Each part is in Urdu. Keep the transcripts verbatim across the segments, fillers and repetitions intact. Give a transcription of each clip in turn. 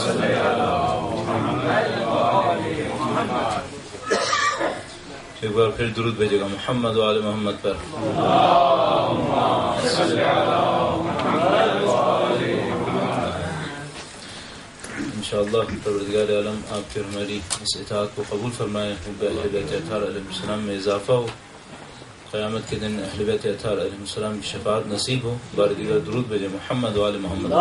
ایک بار پھر درود بھیجے گا محمد و آل محمد پر. انشاءاللہ پروردگار عالم آپ کی ہماری اس اطاعت کو قبول فرمائے. اہل بیت اطہار علیہ السلام میں اضافہ ہو. قیامت کے دن اہل بیت اطہار علیہ السلام کی شفاعت نصیب ہو. بار دیگر درود بھیجے محمد و آل محمد.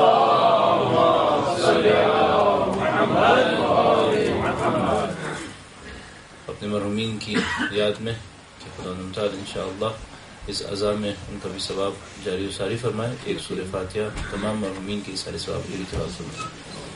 اپنے مرحومین کی یاد میں کہ خدا تعالی انشاءاللہ اس عزا میں ان کا بھی ثواب جاری و ساری فرمائے. ایک سورہ فاتحہ تمام مرحومین کی سارے ثواب کے لیے تلاوت فرمائے.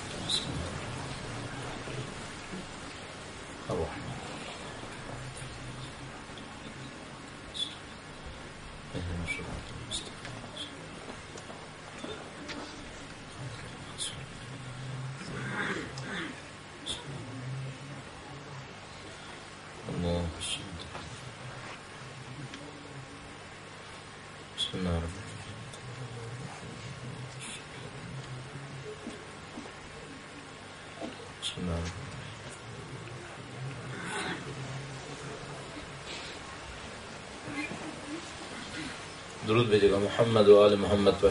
درود بھیجے گا محمد و آل محمد پر.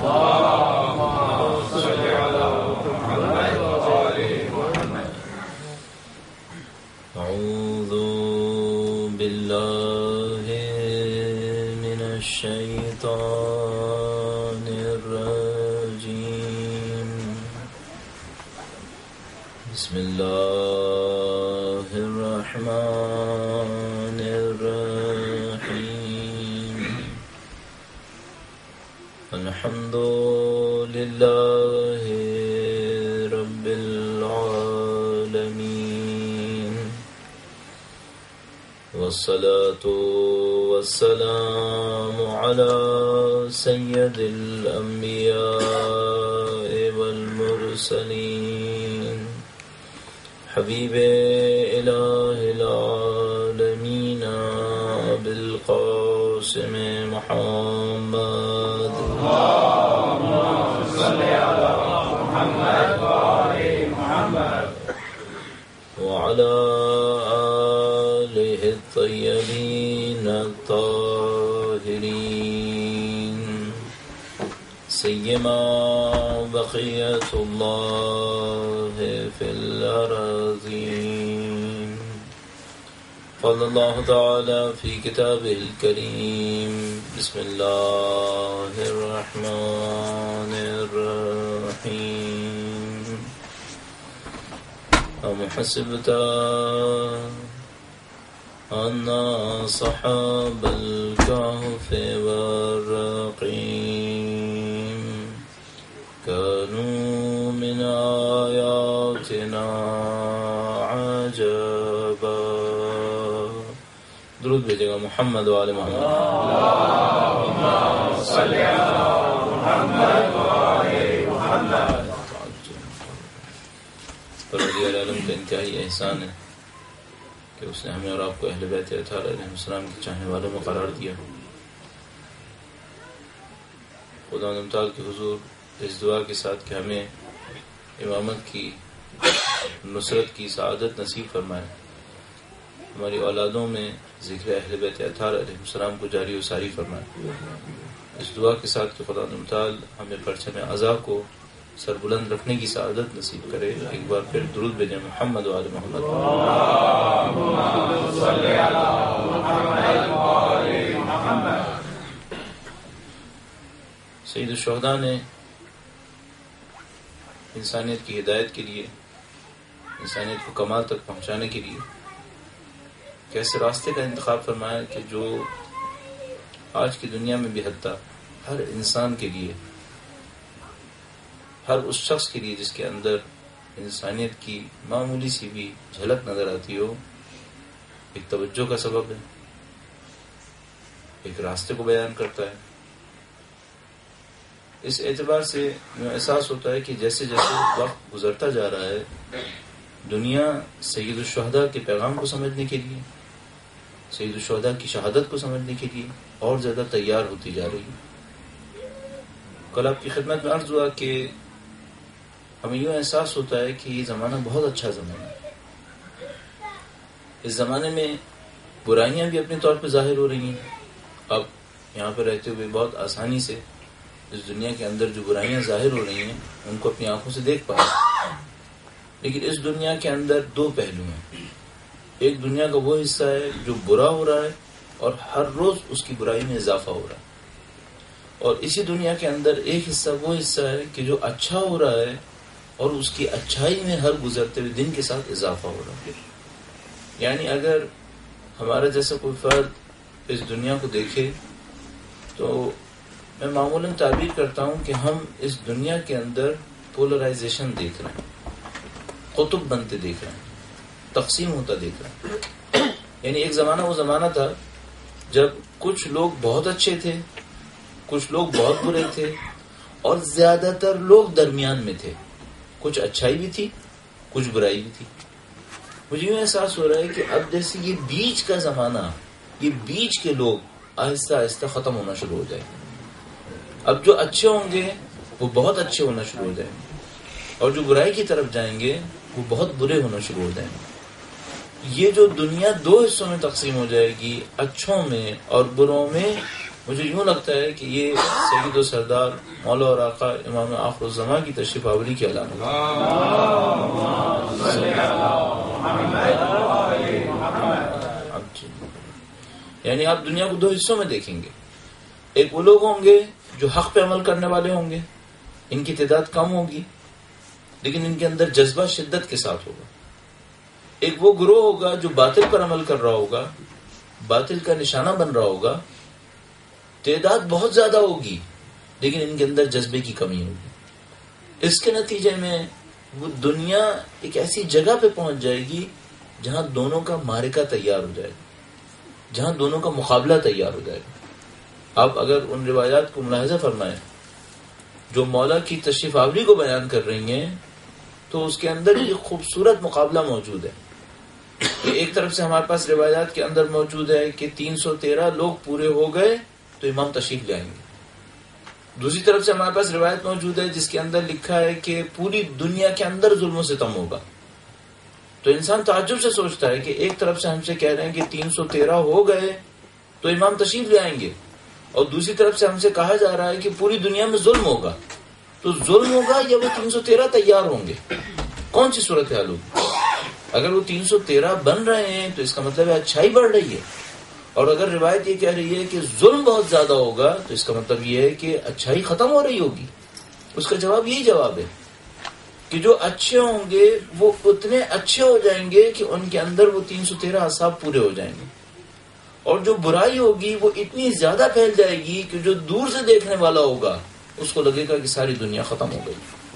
اعوذ باللہ من الشیطان الرجیم. بسم اللہ الرحمن الرحیم. الحمد للہ رب العالمین والصلاة والسلام على سید الانبیاء والمرسلین حبیب الہ العالمین بالقاسم محمد. اللهم صل على محمد وآل محمد وعلى آله الطيبين الطاهرين سيما بقية الله في الأراضين. قال الله تعالى في كتابه الكريم بسم الله الرحمن الرحيم. أم حسبت أن أصحاب الكهف والرقيم كانوا من آياتنا عجبا. درود بھیجے گا محمد و آل محمد. اللهم صل على محمد و آل محمد. پروردگار عالم کا انتہائی احسان ہے کہ اس نے ہمیں اور آپ کو اہل بیت اطہار علیہ السلام کے چاہنے والوں میں قرار دیا. خدا تعالی کے حضور اس دعا کے ساتھ کہ ہمیں امامت کی نصرت کی سعادت نصیب فرمائے. ہماری اولادوں میں ذکر اہل بیت اطہار علیہ السلام کو جاری و ساری فرمائے. اس دعا کے ساتھ کہ خدا تعالی ہمیں پرچم عزا کو سربلند رکھنے کی سعادت نصیب کرے. ایک بار پھر درود بھیجیں محمد و آل محمد. اللهم صل علی محمد و آل محمد. سید الشہداء نے انسانیت کی ہدایت کے لیے، انسانیت کو کمال تک پہنچانے کے لیے کیسے راستے کا انتخاب فرمایا کہ جو آج کی دنیا میں بھی حتیٰ ہر انسان کے لیے، ہر اس شخص کے لیے جس کے اندر انسانیت کی معمولی سی بھی جھلک نظر آتی ہو، ایک توجہ کا سبب ہے، ایک راستے کو بیان کرتا ہے. اس اعتبار سے احساس ہوتا ہے کہ جیسے جیسے وقت گزرتا جا رہا ہے، دنیا سید الشہداء کے پیغام کو سمجھنے کے لیے، سید الشہداء کی شہادت کو سمجھنے کے لیے اور زیادہ تیار ہوتی جا رہی ہے. کل آپ کی خدمت میں عرض ہوا کہ ہمیں یوں احساس ہوتا ہے کہ یہ زمانہ بہت اچھا زمانہ ہے. اس زمانے میں برائیاں بھی اپنے طور پہ ظاہر ہو رہی ہیں. اب یہاں پہ رہتے ہوئے بہت آسانی سے اس دنیا کے اندر جو برائیاں ظاہر ہو رہی ہیں ان کو اپنی آنکھوں سے دیکھ پا رہے ہیں. لیکن اس دنیا کے اندر دو پہلو ہیں. ایک دنیا کا وہ حصہ ہے جو برا ہو رہا ہے اور ہر روز اس کی برائی میں اضافہ ہو رہا ہے. اور اسی دنیا کے اندر ایک حصہ وہ حصہ ہے کہ جو اچھا ہو رہا ہے اور اس کی اچھائی میں ہر گزرتے ہوئے دن کے ساتھ اضافہ ہو رہا ہے. یعنی اگر ہمارا جیسا کوئی فرد اس دنیا کو دیکھے تو میں معمولاً تعبیر کرتا ہوں کہ ہم اس دنیا کے اندر پولرائزیشن دیکھ رہے ہیں، قطب بنتے دیکھ رہے ہیں، تقسیم ہوتا دیکھ رہے ہیں. یعنی ایک زمانہ وہ زمانہ تھا جب کچھ لوگ بہت اچھے تھے، کچھ لوگ بہت برے تھے اور زیادہ تر لوگ درمیان میں تھے. کچھ اچھائی بھی تھی، کچھ برائی بھی تھی. مجھے یوں احساس ہو رہا ہے کہ اب جیسے یہ بیچ کا زمانہ، یہ بیچ کے لوگ آہستہ آہستہ ختم ہونا شروع ہو جائیں گے. اب جو اچھے ہوں گے وہ بہت اچھے ہونا شروع ہو جائیں گے اور جو برائی کی طرف جائیں گے وہ بہت برے ہونا شروع ہو جائیں گے. یہ جو دنیا دو حصوں میں تقسیم ہو جائے گی، اچھوں میں اور بروں میں، مجھے یوں لگتا ہے کہ یہ سید و سردار مولا اور آقا امام آخر الزماں کی تشریف آوری کی علامت ہے. یعنی آپ دنیا کو دو حصوں میں دیکھیں گے. ایک وہ لوگ ہوں گے جو حق پہ عمل کرنے والے ہوں گے، ان کی تعداد کم ہوگی لیکن ان کے اندر جذبہ شدت کے ساتھ ہوگا. ایک وہ گروہ ہوگا جو باطل پر عمل کر رہا ہوگا، باطل کا نشانہ بن رہا ہوگا، تعداد بہت زیادہ ہوگی لیکن ان کے اندر جذبے کی کمی ہوگی. اس کے نتیجے میں وہ دنیا ایک ایسی جگہ پہ پہنچ جائے گی جہاں دونوں کا معرکہ تیار ہو جائے گا، جہاں دونوں کا مقابلہ تیار ہو جائے گا. آپ اگر ان روایات کو ملاحظہ فرمائیں جو مولا کی تشریف آوری کو بیان کر رہی ہیں تو اس کے اندر ایک خوبصورت مقابلہ موجود ہے. کہ ایک طرف سے ہمارے پاس روایات کے اندر موجود ہے کہ تین سو تیرہ لوگ پورے ہو گئے تو امام تشریف لے آئیں گے. دوسری طرف سے ہمارے پاس روایت موجود ہے جس کے اندر لکھا ہے کہ پوری دنیا کے اندر ظلم و ستم ہوگا. تو انسان تعجب سے سوچتا ہے کہ ایک طرف سے ہم سے کہہ رہے ہیں کہ تین سو تیرہ ہو گئے تو امام تشریف لے آئیں گے، اور دوسری طرف سے ہم سے کہا جا رہا ہے کہ پوری دنیا میں ظلم ہوگا. تو ظلم ہوگا یا وہ تین سو تیرہ تیار ہوں گے؟ کون سی صورت حال ہوگی؟ اگر وہ تین سو تیرہ بن رہے ہیں تو اس کا مطلب ہے اچھائی بڑھ رہی ہے. اور اگر روایت یہ کہہ رہی ہے کہ ظلم بہت زیادہ ہوگا تو اس کا مطلب یہ ہے کہ اچھائی ختم ہو رہی ہوگی. اس کا جواب یہی جواب ہے کہ جو اچھے ہوں گے وہ اتنے اچھے ہو جائیں گے کہ ان کے اندر وہ تین سو تیرہ اعصاب پورے ہو جائیں گے. اور جو برائی ہوگی وہ اتنی زیادہ پھیل جائے گی کہ جو دور سے دیکھنے والا ہوگا اس کو لگے گا کہ ساری دنیا ختم ہو گئی.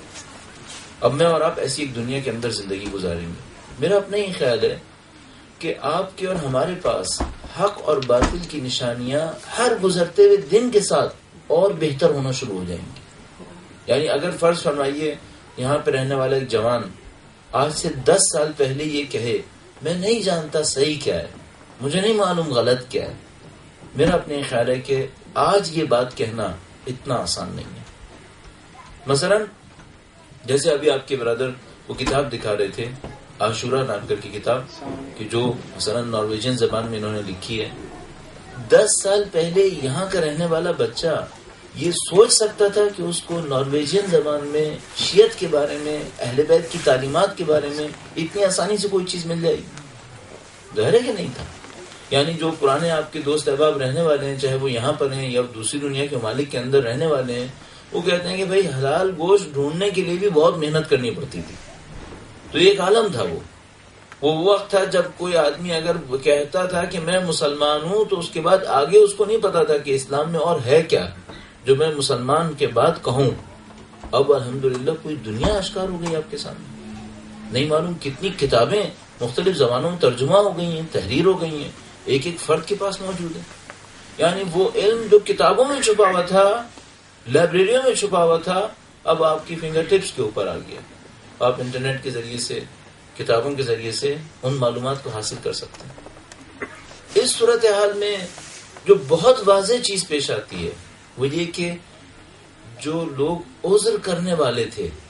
اب میں اور آپ ایسی ایک دنیا کے اندر زندگی گزاریں گے. میرا اپنا ہی خیال ہے کہ آپ کے اور ہمارے پاس حق اور باطل کی نشانیاں ہر گزرتے ہوئے دن کے ساتھ اور بہتر ہونا شروع ہو جائیں گی. یعنی اگر فرض فرمائیے یہاں پہ رہنے والا ایک جوان آج سے دس سال پہلے یہ کہے میں نہیں جانتا صحیح کیا ہے، مجھے نہیں معلوم غلط کیا ہے، میرا اپنے خیال ہے کہ آج یہ بات کہنا اتنا آسان نہیں ہے. مثلا جیسے ابھی آپ کے برادر وہ کتاب دکھا رہے تھے، عاشورہ نام کر کی کتاب، کہ جو مثلا نارویجین زبان میں انہوں نے لکھی ہے. دس سال پہلے یہاں کا رہنے والا بچہ یہ سوچ سکتا تھا کہ اس کو نارویجین زبان میں شیعت کے بارے میں، اہل بیت کی تعلیمات کے بارے میں اتنی آسانی سے کوئی چیز مل جائے گی؟ ظاہر ہے کہ نہیں تھا. یعنی جو پرانے آپ کے دوست احباب رہنے والے ہیں، چاہے وہ یہاں پر ہیں یا دوسری دنیا کے ممالک کے اندر رہنے والے ہیں، وہ کہتے ہیں کہ بھائی حلال گوشت ڈھونڈنے کے لیے بھی بہت محنت کرنی پڑتی تھی. تو ایک عالم تھا وہ وہ وقت تھا جب کوئی آدمی اگر کہتا تھا کہ میں مسلمان ہوں تو اس کے بعد آگے اس کو نہیں پتا تھا کہ اسلام میں اور ہے کیا جو میں مسلمان کے بعد کہوں. اب الحمدللہ کوئی دنیا آشکار ہو گئی آپ کے سامنے. نہیں معلوم کتنی کتابیں مختلف زبانوں میں ترجمہ ہو گئی ہیں، تحریر ہو گئی ہیں، ایک ایک فرد کے پاس موجود ہے. یعنی وہ علم جو کتابوں میں چھپا ہوا تھا، لائبریریوں میں چھپا ہوا تھا، اب آپ کی فنگر ٹپس کے اوپر آ گیا. آپ انٹرنیٹ کے ذریعے سے، کتابوں کے ذریعے سے ان معلومات کو حاصل کر سکتے ہیں. اس صورتحال میں جو بہت واضح چیز پیش آتی ہے وہ یہ کہ جو لوگ عذر کرنے والے تھے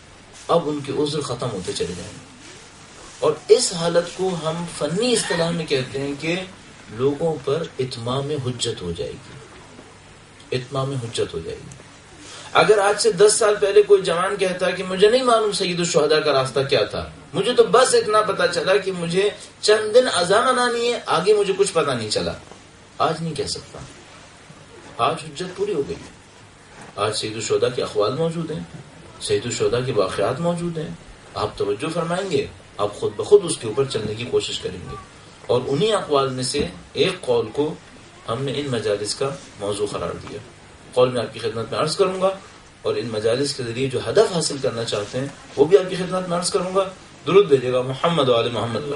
اب ان کے عذر ختم ہوتے چلے جائیں گے. اور اس حالت کو ہم فنی اصطلاح میں کہتے ہیں کہ لوگوں پر اتمام حجت ہو جائے گی. اتمام حجت ہو جائے گی. اگر آج سے دس سال پہلے کوئی جوان کہتا کہ مجھے نہیں معلوم سید الشہداء کا راستہ کیا تھا، مجھے تو بس اتنا پتا چلا کہ مجھے چند دن اذان منانی ہے، آگے مجھے کچھ پتا نہیں چلا، آج نہیں کہہ سکتا. آج حجت پوری ہو گئی. آج سید الشہداء کے اقوال موجود ہیں، سید الشہداء کے واقعات موجود ہیں. آپ توجہ فرمائیں گے، آپ خود بخود اس کے اوپر چلنے کی کوشش کریں گے. اور انہی اقوال میں سے ایک قول کو ہم نے ان مجالس کا موضوع قرار دیا. قول میں آپ کی خدمت میں عرض کروں گا، اور ان مجالس کے ذریعے جو ہدف حاصل کرنا چاہتے ہیں وہ بھی آپ کی خدمت میں عرض کروں گا. درود بھیجیے گا محمد و آل محمد.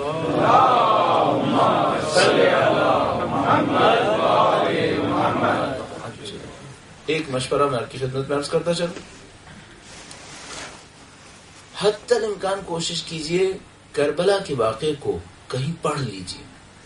ایک مشورہ میں آپ کی خدمت میں عرض کرتا چلوں. حتی الامکان کوشش کیجئے کربلا کے واقعے کو کہیں پڑھ لیجئے،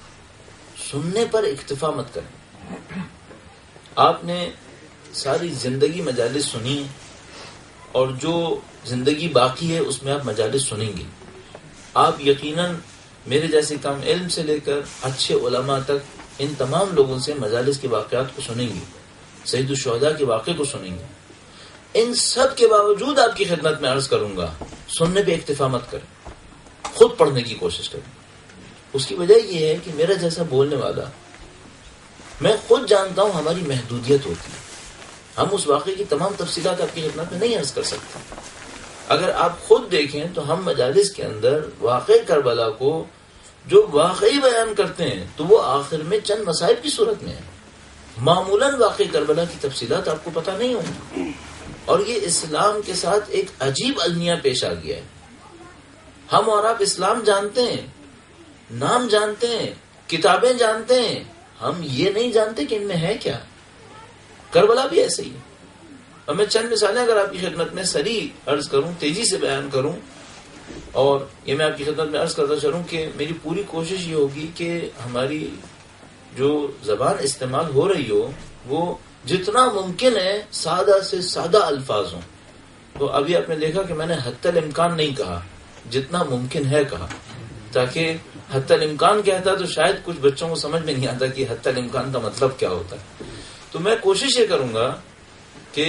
سننے پر اکتفا مت کریں. آپ نے ساری زندگی مجالس سنی، اور جو زندگی باقی ہے اس میں آپ مجالس سنیں گے. آپ یقیناً میرے جیسے کم علم سے لے کر اچھے علماء تک ان تمام لوگوں سے مجالس کے واقعات کو سنیں گے، سید الشہداء کے واقعے کو سنیں گے. ان سب کے باوجود آپ کی خدمت میں عرض کروں گا، سننے پہ اکتفا مت کریں، خود پڑھنے کی کوشش کریں. اس کی وجہ یہ ہے کہ میرا جیسا بولنے والا، میں خود جانتا ہوں ہماری محدودیت ہوتی ہے، ہم اس واقعے کی تمام تفصیلات آپ کی خدمت میں نہیں عرض کر سکتے. اگر آپ خود دیکھیں تو ہم مجالس کے اندر واقع کربلا کو جو واقعی بیان کرتے ہیں تو وہ آخر میں چند مصائب کی صورت میں ہے. معمولاً واقع کربلا کی تفصیلات آپ کو پتہ نہیں ہوں. اور یہ اسلام کے ساتھ ایک عجیب المیہ پیش آ گیا ہے. ہم اور آپ اسلام جانتے ہیں، نام جانتے ہیں، کتابیں جانتے ہیں، ہم یہ نہیں جانتے کہ ان میں ہے کیا. کربلا بھی ایسے ہی ہے. اور میں چند مثالیں اگر آپ کی خدمت میں سریع عرض کروں، تیزی سے بیان کروں، اور یہ میں آپ کی خدمت میں عرض کرتا چلوں کہ میری پوری کوشش یہ ہوگی کہ ہماری جو زبان استعمال ہو رہی ہو وہ جتنا ممکن ہے سادہ سے سادہ الفاظ ہوں. تو ابھی آپ نے دیکھا کہ میں نے حتی الامکان نہیں کہا، جتنا ممکن ہے کہا، تاکہ حتی الامکان کہتا تو شاید کچھ بچوں کو سمجھ میں نہیں آتا کہ حتی الامکان کا مطلب کیا ہوتا ہے. تو میں کوشش یہ کروں گا کہ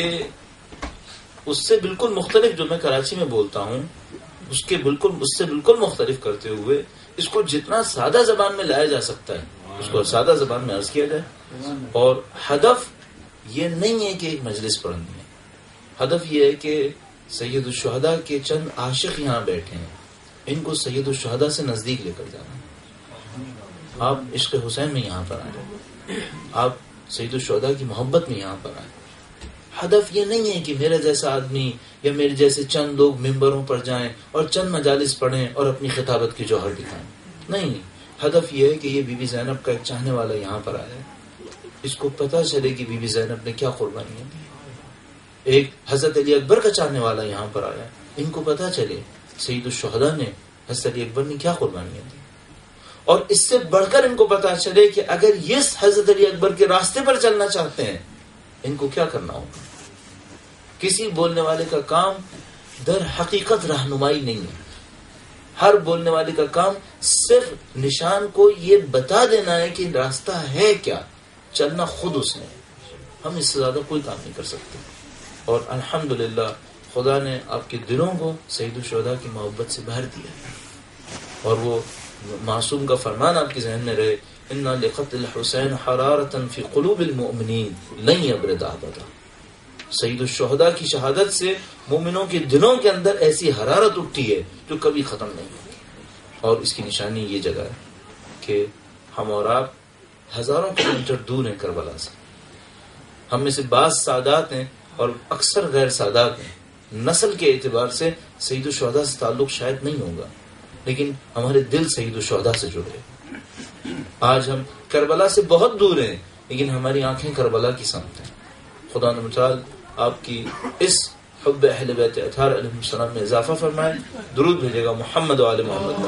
اس سے بالکل مختلف جو میں کراچی میں بولتا ہوں اس کے بالکل اس سے بالکل مختلف کرتے ہوئے اس کو جتنا سادہ زبان میں لایا جا سکتا ہے اس کو سادہ زبان میں عرض کیا جائے. اور ہدف یہ نہیں ہے کہ ایک مجلس پڑھنی ہے، ہدف یہ ہے کہ سید الشہداء کے چند عاشق یہاں بیٹھے ہیں، ان کو سید الشہداء سے نزدیک لے کر جانا. آپ عشق حسین میں یہاں پر آئے، آپ سید الشہداء کی محبت میں یہاں پر آئے. ہدف یہ نہیں ہے کہ میرا جیسا آدمی یا میرے جیسے چند لوگ ممبروں پر جائیں اور چند مجالس پڑھیں اور اپنی خطابت کی جوہر دکھائیں. نہیں، ہدف یہ ہے کہ یہ بی بی زینب کا ایک چاہنے والا یہاں پر آیا ہے، اس کو پتہ چلے کہ بی بی زینب نے کیا قربانیاں دی. ایک حضرت علی اکبر کا چاہنے والا یہاں پر آیا، ان کو پتہ چلے سید الشہداء نے حضرت علی اکبر نے کیا قربانیاں دی. اور اس سے بڑھ کر ان کو پتہ چلے کہ اگر یہ حضرت علی اکبر کے راستے پر چلنا چاہتے ہیں ان کو کیا کرنا ہوگا. کسی بولنے والے کا کام در حقیقت رہنمائی نہیں ہے. ہر بولنے والے کا کام صرف نشان کو یہ بتا دینا ہے کہ راستہ ہے کیا، چلنا خود اس نے. ہم اس سے زیادہ کوئی کام نہیں کر سکتے. اور الحمدللہ خدا نے آپ کے دلوں کو سید الشہداء کی محبت سے بھر دیا، اور وہ معصوم کا فرمان آپ کے ذہن میں رہے، اِنَّ لِقَتْلِ الْحُسَيْنِ حَرَارَةً فِي قُلُوبِ الْمُؤْمِنِينَ لَن يَبْرِدَ أَبَدًا. سید الشہداء کی شہادت سے مومنوں کے دلوں کے اندر ایسی حرارت اٹھتی ہے جو کبھی ختم نہیں ہوتی. اور اس کی نشانی یہ جگہ ہے کہ ہم اور آپ ہزاروں کلومیٹر دور ہیں کربلا سے. ہم میں سے بعض سادات ہیں اور اکثر غیر سادات ہیں. نسل کے اعتبار سے سید الشہداء سے تعلق شاید نہیں ہوگا، لیکن ہمارے دل سید الشہداء سے جڑے. آج ہم کربلا سے بہت دور ہیں لیکن ہماری آنکھیں کربلا کی سمت ہیں. خدا نمتعال آپ کی اس حب اہل بیت اطہار علیہ السلام میں اضافہ فرمائے. درود بھیجے گا محمد و آل محمد.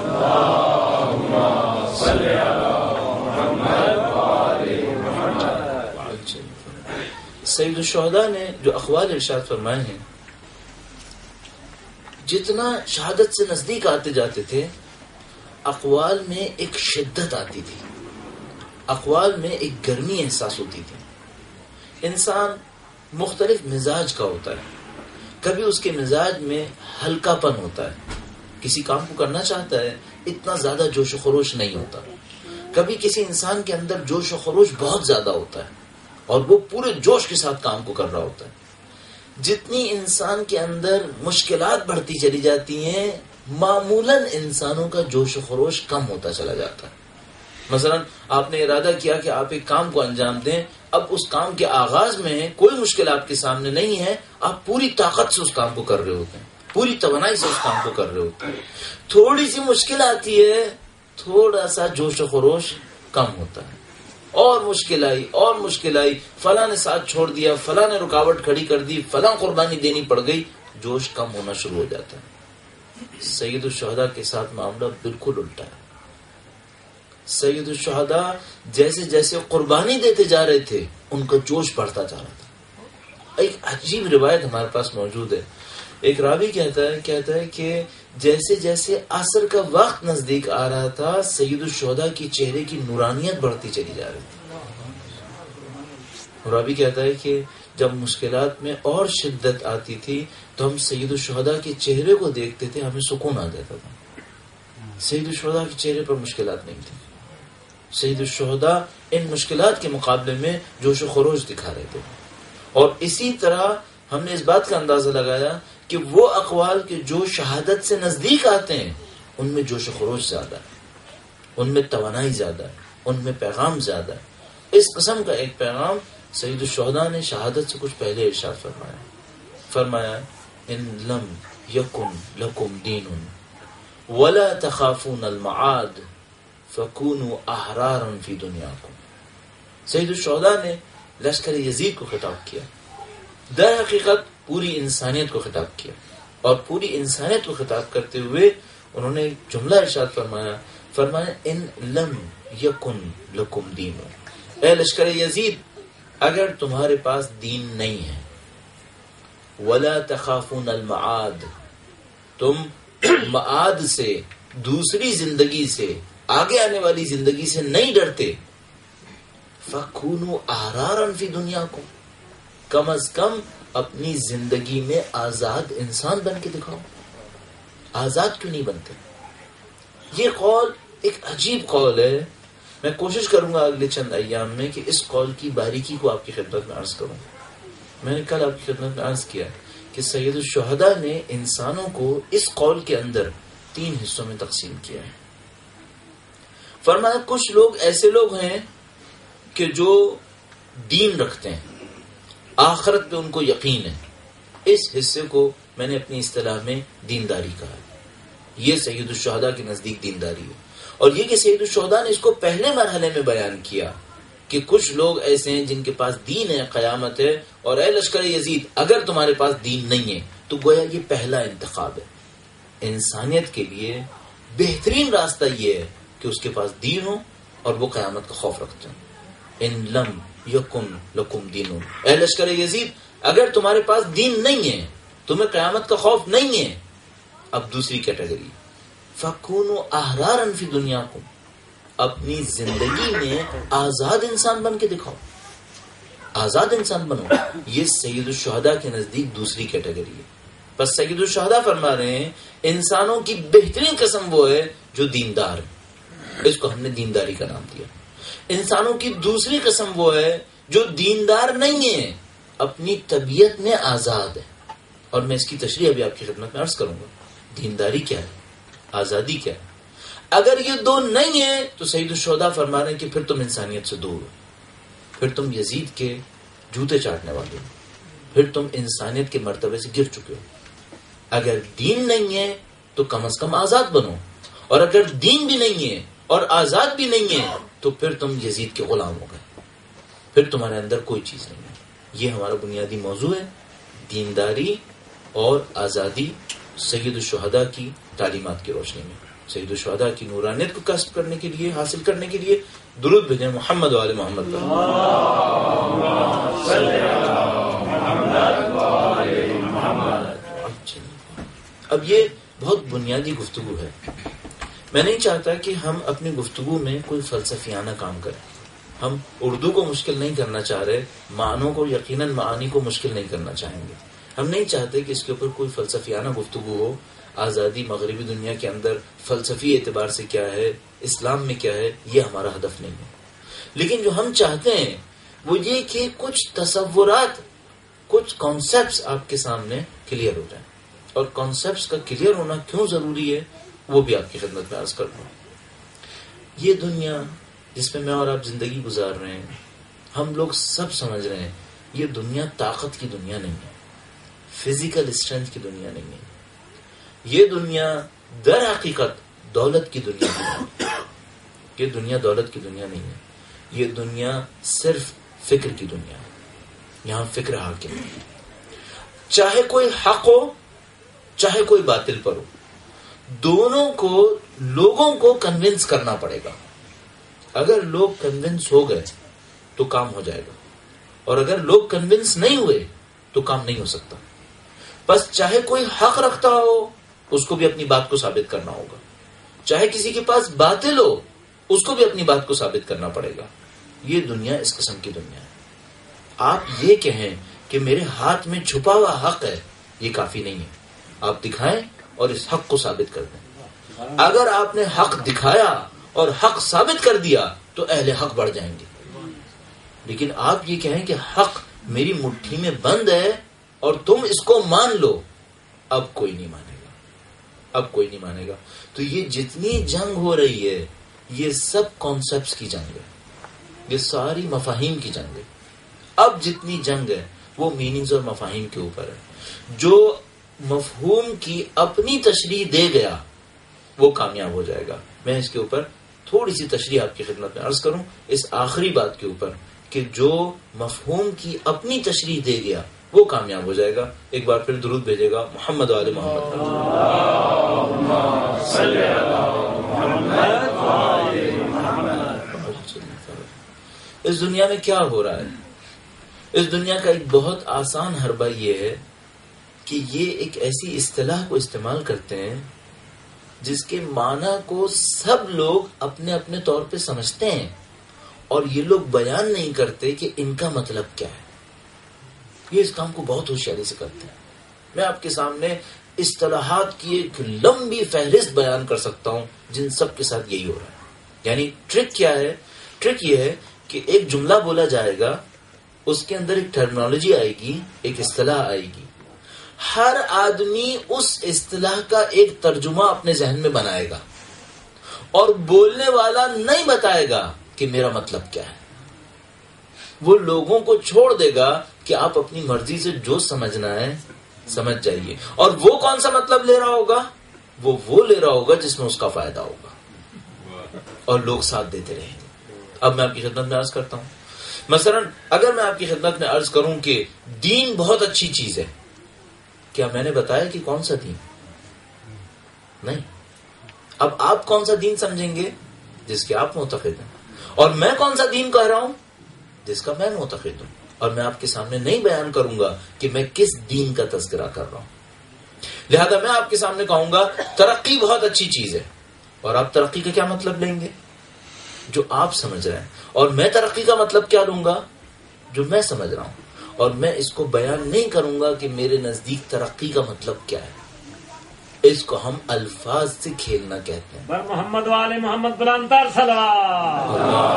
سید الشہداء نے جو اقوال ارشاد فرمائے ہیں جتنا شہادت سے نزدیک آتے جاتے تھے اقوال میں ایک شدت آتی تھی، اقوال میں ایک گرمی احساس ہوتی تھی۔ انسان مختلف مزاج کا ہوتا ہے، کبھی اس کے مزاج میں ہلکا پن ہوتا ہے، کسی کام کو کرنا چاہتا ہے اتنا زیادہ جوش و خروش نہیں ہوتا، کبھی کسی انسان کے اندر جوش و خروش بہت زیادہ ہوتا ہے اور وہ پورے جوش کے ساتھ کام کو کر رہا ہوتا ہے۔ جتنی انسان کے اندر مشکلات بڑھتی چلی جاتی ہیں معمولاً انسانوں کا جوش و خروش کم ہوتا چلا جاتا ہے۔ مثلا آپ نے ارادہ کیا کہ آپ ایک کام کو انجام دیں، اب اس کام کے آغاز میں کوئی مشکل آپ کے سامنے نہیں ہے، آپ پوری طاقت سے اس کام کو کر رہے ہوتے ہیں، پوری توانائی سے اس کام کو کر رہے ہوتے ہیں۔ تھوڑی سی مشکل آتی ہے، تھوڑا سا جوش و خروش کم ہوتا ہے، اور مشکل آئی اور مشکل آئی، فلاں نے ساتھ چھوڑ دیا، فلاں نے رکاوٹ کھڑی کر دی، فلاں قربانی دینی پڑ گئی، جوش کم ہونا شروع ہو جاتا ہے۔ سید الشہداء کے ساتھ معاملہ بالکل الٹا ہے۔ سید الشہداء جیسے جیسے قربانی دیتے جا رہے تھے ان کا جوش بڑھتا جا رہا تھا۔ ایک عجیب روایت ہمارے پاس موجود ہے، ایک راوی کہتا ہے کہتا ہے کہ جیسے جیسے عصر کا وقت نزدیک آ رہا تھا سید الشہداء کی چہرے کی نورانیت بڑھتی چلی جا رہی تھی۔ راوی کہتا ہے کہ جب مشکلات میں اور شدت آتی تھی تو ہم سید الشہداء کے چہرے کو دیکھتے تھے، ہمیں سکون آ جاتا تھا۔ سید الشہداء کے چہرے پر مشکلات نہیں تھی، سید الشہداء ان مشکلات کے مقابلے میں جوش و خروش دکھا رہے تھے۔ اور اسی طرح ہم نے اس بات کا اندازہ لگایا کہ وہ اقوال کے جو شہادت سے نزدیک آتے ہیں ان میں جوش و خروش زیادہ ہے، ان میں توانائی زیادہ ہے، ان میں پیغام زیادہ ہے۔ اس قسم کا ایک پیغام سید الشہداء نے شہادت سے کچھ پہلے ارشاد فرمایا فرمایا ان لم یکن لکم دین ولا تخافون المعاد فکونوا احرارا فی دنیاکم۔ سید الشہداء نے لشکر یزید کو خطاب کیا، در حقیقت پوری انسانیت کو خطاب کیا، اور پوری انسانیت کو خطاب کرتے ہوئے انہوں نے جملہ ارشاد فرمایا فرمایا ان لم یکن لکم دین، اے لشکر یزید اگر تمہارے پاس دین نہیں ہے، ولا تخافون المعاد، تم معاد سے، دوسری زندگی سے، آگے آنے والی زندگی سے نہیں ڈرتے، فَكُونُوا أَحْرَارًا فِي دُنْيَاكُمْ، کم از کم اپنی زندگی میں آزاد انسان بن کے دکھاؤ۔ آزاد کیوں نہیں بنتے؟ یہ قول ایک عجیب قول ہے، میں کوشش کروں گا اگلے چند ایام میں کہ اس قول کی باریکی کو آپ کی خدمت میں عرض کروں۔ میں نے کل آپ کی خدمت میں عرض کیا کہ سید الشہداء نے انسانوں کو اس قول کے اندر تین حصوں میں تقسیم کیا ہے۔ فرمایا کچھ لوگ ایسے لوگ ہیں کہ جو دین رکھتے ہیں، آخرت پہ ان کو یقین ہے، اس حصے کو میں نے اپنی اصطلاح میں دینداری کہا ہے۔ یہ سید الشہداء کے نزدیک دینداری ہے، اور یہ کہ سید الشہداء نے اس کو پہلے مرحلے میں بیان کیا کہ کچھ لوگ ایسے ہیں جن کے پاس دین ہے، قیامت ہے، اور اے لشکر یزید اگر تمہارے پاس دین نہیں ہے تو گویا یہ پہلا انتخاب ہے۔ انسانیت کے لیے بہترین راستہ یہ ہے کہ اس کے پاس دین ہو اور وہ قیامت کا خوف رکھتے ہیں۔ ان لم یکن لکم دین، اے لشکر یزید اگر تمہارے پاس دین نہیں ہے، تمہیں قیامت کا خوف نہیں ہے۔ اب دوسری کیٹیگری، فَكُونُوا أَحْرَارًا فِي دُنْيَاكُمْ، اپنی زندگی میں آزاد انسان بن کے دکھاؤ، آزاد انسان بنو۔ یہ سید الشہداء کے نزدیک دوسری کیٹیگری ہے۔ بس سید الشہداء فرما رہے ہیں انسانوں کی بہترین قسم وہ ہے جو دیندار ہے، اس کو ہم نے دینداری کا نام دیا۔ انسانوں کی دوسری قسم وہ ہے جو دیندار نہیں ہے، اپنی طبیعت میں آزاد ہے، اور میں اس کی تشریح ابھی آپ کی خدمت میں عرض کروں گا۔ دینداری کیا ہے، آزادی کیا ہے؟ اگر یہ دو نہیں ہیں تو سید الشہداء فرما رہے ہیں کہ پھر تم انسانیت سے دور ہو، پھر تم یزید کے جوتے چاٹنے والے ہو، پھر تم انسانیت کے مرتبے سے گر چکے ہو۔ اگر دین نہیں ہے تو کم از کم آزاد بنو، اور اگر دین بھی نہیں ہے اور آزاد بھی نہیں ہے تو پھر تم یزید کے غلام ہو گئے، پھر تمہارے اندر کوئی چیز نہیں ہے۔ یہ ہمارا بنیادی موضوع ہے، دینداری اور آزادی سید الشہداء کی تعلیمات کی روشنی میں۔ سید الشہداء کی نورانیت کو کسب کرنے کے لیے، حاصل کرنے کے لیے درود بھیجیں محمد و آل محمد پر۔ اب یہ بہت بنیادی گفتگو ہے. میں نہیں چاہتا کہ ہم اپنی گفتگو میں کوئی فلسفیانہ کام کریں. ہم اردو کو مشکل نہیں کرنا چاہ رہے, معنوں کو یقیناً معانی کو مشکل نہیں کرنا چاہیں گے. ہم نہیں چاہتے کہ اس کے اوپر کوئی فلسفیانہ گفتگو ہو. آزادی مغربی دنیا کے اندر فلسفی اعتبار سے کیا ہے, اسلام میں کیا ہے, یہ ہمارا ہدف نہیں ہے. لیکن جو ہم چاہتے ہیں وہ یہ کہ کچھ تصورات, کچھ کانسیپٹس آپ کے سامنے کلیئر ہو جائیں. اور کانسیپٹس کا کلیئر ہونا کیوں ضروری ہے وہ بھی آپ کی خدمت میں عرض کر دوں. یہ دنیا جس میں میں اور آپ زندگی گزار رہے ہیں, ہم لوگ سب سمجھ رہے ہیں یہ دنیا طاقت کی دنیا نہیں ہے, فزیکل اسٹرینتھ کی دنیا نہیں ہے. یہ دنیا در حقیقت دولت کی دنیا نہیں ہے. یہ دنیا دولت کی دنیا نہیں ہے. یہ دنیا صرف فکر کی دنیا ہے. یہاں فکر حاکم ہے. چاہے کوئی حق ہو چاہے کوئی باطل پر ہو, دونوں کو لوگوں کو کنونس کرنا پڑے گا. اگر لوگ کنونس ہو گئے تو کام ہو جائے گا, اور اگر لوگ کنونس نہیں ہوئے تو کام نہیں ہو سکتا. بس چاہے کوئی حق رکھتا ہو اس کو بھی اپنی بات کو ثابت کرنا ہوگا, چاہے کسی کے پاس باطل ہو اس کو بھی اپنی بات کو ثابت کرنا پڑے گا. یہ دنیا اس قسم کی دنیا ہے. آپ یہ کہیں کہ میرے ہاتھ میں چھپا ہوا حق ہے, یہ کافی نہیں ہے. آپ دکھائیں اور اس حق کو ثابت کر دیں. اگر آپ نے حق دکھایا اور حق ثابت کر دیا تو اہل حق بڑھ جائیں گے. لیکن آپ یہ کہیں کہ حق میری مٹھی میں بند ہے اور تم اس کو مان لو, اب کوئی نہیں مانے گا. اب کوئی نہیں مانے گا. تو یہ جتنی جنگ ہو رہی ہے یہ سب کانسیپٹس کی جنگ ہے, یہ ساری مفاہیم کی جنگ ہے. اب جتنی جنگ ہے وہ میننگز اور مفاہیم کے اوپر ہے. جو مفہوم کی اپنی تشریح دے گیا وہ کامیاب ہو جائے گا. میں اس کے اوپر تھوڑی سی تشریح آپ کی خدمت میں عرض کروں اس آخری بات کے اوپر کہ جو مفہوم کی اپنی تشریح دے گیا وہ کامیاب ہو جائے گا. ایک بار پھر درود بھیجے گا محمد و آل محمد. اس دنیا میں کیا ہو رہا ہے؟ اس دنیا کا ایک بہت آسان حربہ یہ ہے کہ یہ ایک ایسی اصطلاح کو استعمال کرتے ہیں جس کے معنی کو سب لوگ اپنے اپنے طور پہ سمجھتے ہیں, اور یہ لوگ بیان نہیں کرتے کہ ان کا مطلب کیا ہے. یہ اس کام کو بہت ہوشیاری سے کرتے ہیں. میں آپ کے سامنے اصطلاحات کی ایک لمبی فہرست بیان کر سکتا ہوں جن سب کے ساتھ یہی ہو رہا ہے. یعنی ٹرک کیا ہے؟ ٹرک یہ ہے کہ ایک جملہ بولا جائے گا, اس کے اندر ایک ٹرمنالوجی آئے گی, ایک اصطلاح آئے گی. ہر آدمی اس اصطلاح کا ایک ترجمہ اپنے ذہن میں بنائے گا, اور بولنے والا نہیں بتائے گا کہ میرا مطلب کیا ہے. وہ لوگوں کو چھوڑ دے گا کہ آپ اپنی مرضی سے جو سمجھنا ہے سمجھ جائیے. اور وہ کون سا مطلب لے رہا ہوگا؟ وہ وہ لے رہا ہوگا جس میں اس کا فائدہ ہوگا, اور لوگ ساتھ دیتے رہیں گے. اب میں آپ کی خدمت میں عرض کرتا ہوں, مثلا اگر میں آپ کی خدمت میں عرض کروں کہ دین بہت اچھی چیز ہے, کیا میں نے بتایا کہ کون سا دین؟ نہیں. اب آپ کون سا دین سمجھیں گے؟ جس کے آپ معتقد ہیں. اور میں کون سا دین کہہ رہا ہوں؟ جس کا میں معتقد ہوں. اور میں آپ کے سامنے نہیں بیان کروں گا کہ میں کس دین کا تذکرہ کر رہا ہوں. لہذا میں آپ کے سامنے کہوں گا ترقی بہت اچھی چیز ہے, اور آپ ترقی کا کیا مطلب لیں گے؟ جو آپ سمجھ رہے ہیں. اور میں ترقی کا مطلب کیا لوں گا؟ جو میں سمجھ رہا ہوں. اور میں اس کو بیان نہیں کروں گا کہ میرے نزدیک ترقی کا مطلب کیا ہے. اس کو ہم الفاظ سے کھیلنا کہتے ہیں. محمد والے محمد بلندر صلوات.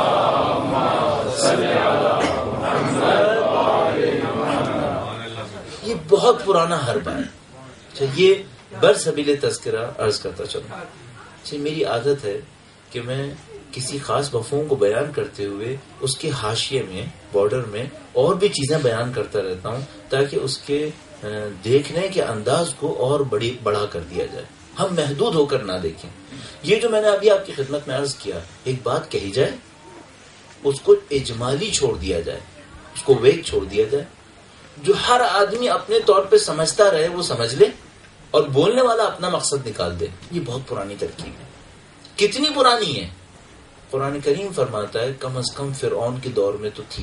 یہ بہت پرانا حربہ ہے. اچھا, یہ برسبیل تذکرہ عرض کرتا چلوں. اچھا, میری عادت ہے کہ میں کسی خاص مفہوم کو بیان کرتے ہوئے اس کے حاشیے میں, بارڈر میں اور بھی چیزیں بیان کرتا رہتا ہوں تاکہ اس کے دیکھنے کے انداز کو اور بڑی بڑا کر دیا جائے. ہم محدود ہو کر نہ دیکھیں. یہ جو میں نے ابھی آپ کی خدمت میں عرض کیا, ایک بات کہی جائے, اس کو اجمالی چھوڑ دیا جائے, اس کو ویگ چھوڑ دیا جائے, جو ہر آدمی اپنے طور پہ سمجھتا رہے وہ سمجھ لے, اور بولنے والا اپنا مقصد نکال دے. یہ بہت پرانی ترکیب ہے. کتنی پرانی ہے؟ قرآن کریم فرماتا ہے کم از کم فرعون کے دور میں تو تھی,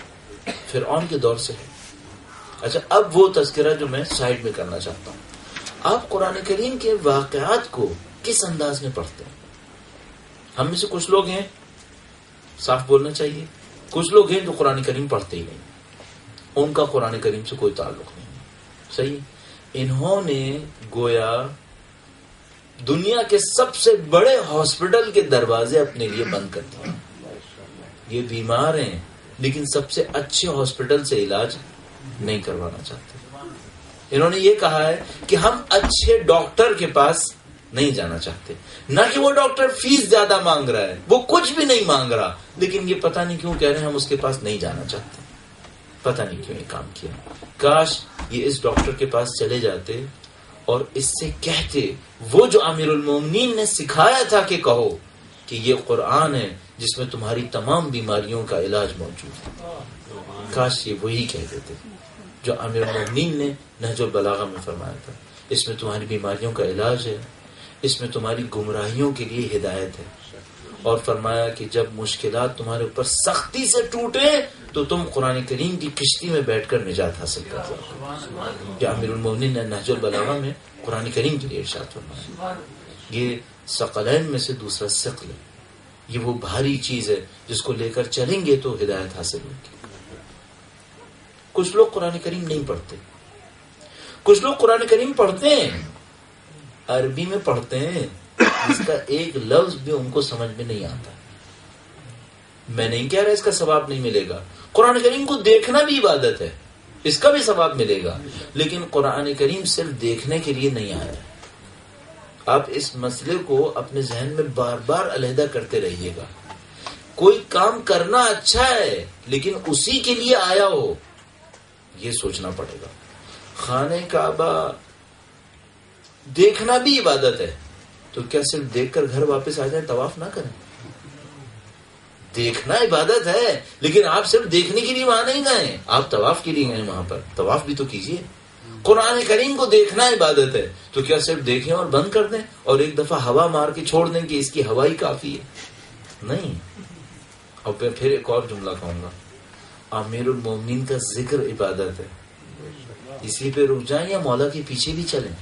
فرعون کے دور سے ہے. اچھا, اب وہ تذکرہ جو میں سائڈ میں کرنا چاہتا ہوں, آپ قرآن کریم کے واقعات کو کس انداز میں پڑھتے ہیں؟ ہم میں سے کچھ لوگ ہیں، صاف بولنا چاہیے، کچھ لوگ ہیں جو قرآن کریم پڑھتے ہی نہیں، ان کا قرآن کریم سے کوئی تعلق نہیں. صحیح. انہوں نے گویا دنیا کے سب سے بڑے ہاسپٹل کے دروازے اپنے لیے بند کر دیے. یہ بیمار ہیں لیکن سب سے اچھے ہاسپٹل سے علاج نہیں کروانا چاہتے. انہوں نے یہ کہا ہے کہ ہم اچھے ڈاکٹر کے پاس نہیں جانا چاہتے. نہ کہ وہ ڈاکٹر فیس زیادہ مانگ رہا ہے، وہ کچھ بھی نہیں مانگ رہا، لیکن یہ پتہ نہیں کیوں کہہ رہے ہیں ہم اس کے پاس نہیں جانا چاہتے. پتہ نہیں کیوں یہ کام کیا. کاش یہ اس ڈاکٹر کے پاس چلے جاتے اور اس سے کہتے وہ جو امیر المومنین نے سکھایا تھا کہ کہو کہ یہ قرآن ہے جس میں تمہاری تمام بیماریوں کا علاج موجود ہے. کاش یہ وہی کہہ دیتے جو امیر المومنین نے نہج البلاغہ میں فرمایا تھا. اس میں تمہاری بیماریوں کا علاج ہے، اس میں تمہاری گمراہیوں کے لیے ہدایت ہے. اور فرمایا کہ جب مشکلات تمہارے اوپر سختی سے ٹوٹے تو تم قرآن کریم کی کشتی میں بیٹھ کر نجات حاصل کر جاؤ. کہ امیر المومنین نے نہج البلاغہ میں قرآن کریم کے لیے ارشاد فرمایا. یہ ثقلین میں سے دوسرا ثقل ہے. یہ وہ بھاری چیز ہے جس کو لے کر چلیں گے تو ہدایت حاصل ہوگی. کچھ لوگ قرآن کریم نہیں پڑھتے، کچھ لوگ قرآن کریم پڑھتے ہیں، عربی میں پڑھتے ہیں، اس کا ایک لفظ بھی ان کو سمجھ میں نہیں آتا. میں نہیں کہہ رہا اس کا ثواب نہیں ملے گا، قرآن کریم کو دیکھنا بھی عبادت ہے، اس کا بھی ثواب ملے گا، لیکن قرآن کریم صرف دیکھنے کے لیے نہیں آیا. آپ اس مسئلے کو اپنے ذہن میں بار بار علیحدہ کرتے رہیے گا. کوئی کام کرنا اچھا ہے لیکن اسی کے لیے آیا ہو، یہ سوچنا پڑے گا. خانہ کعبہ دیکھنا بھی عبادت ہے، تو کیا صرف دیکھ کر گھر واپس آ جائیں، طواف نہ کریں؟ دیکھنا عبادت ہے لیکن آپ صرف دیکھنے کے لیے وہاں نہیں گئے، آپ طواف کے لیے گئے، وہاں پر طواف بھی تو کیجیے. قرآن کریم کو دیکھنا عبادت ہے، تو کیا صرف دیکھیں اور بند کر دیں اور ایک دفعہ ہوا مار کے چھوڑ دیں کہ اس کی ہوا ہی کافی ہے؟ نہیں. اور پھر ایک اور جملہ کہوں گا، امیر المومنین کا ذکر عبادت ہے، اسی پہ رک جائیں یا مولا کے پیچھے بھی چلیں؟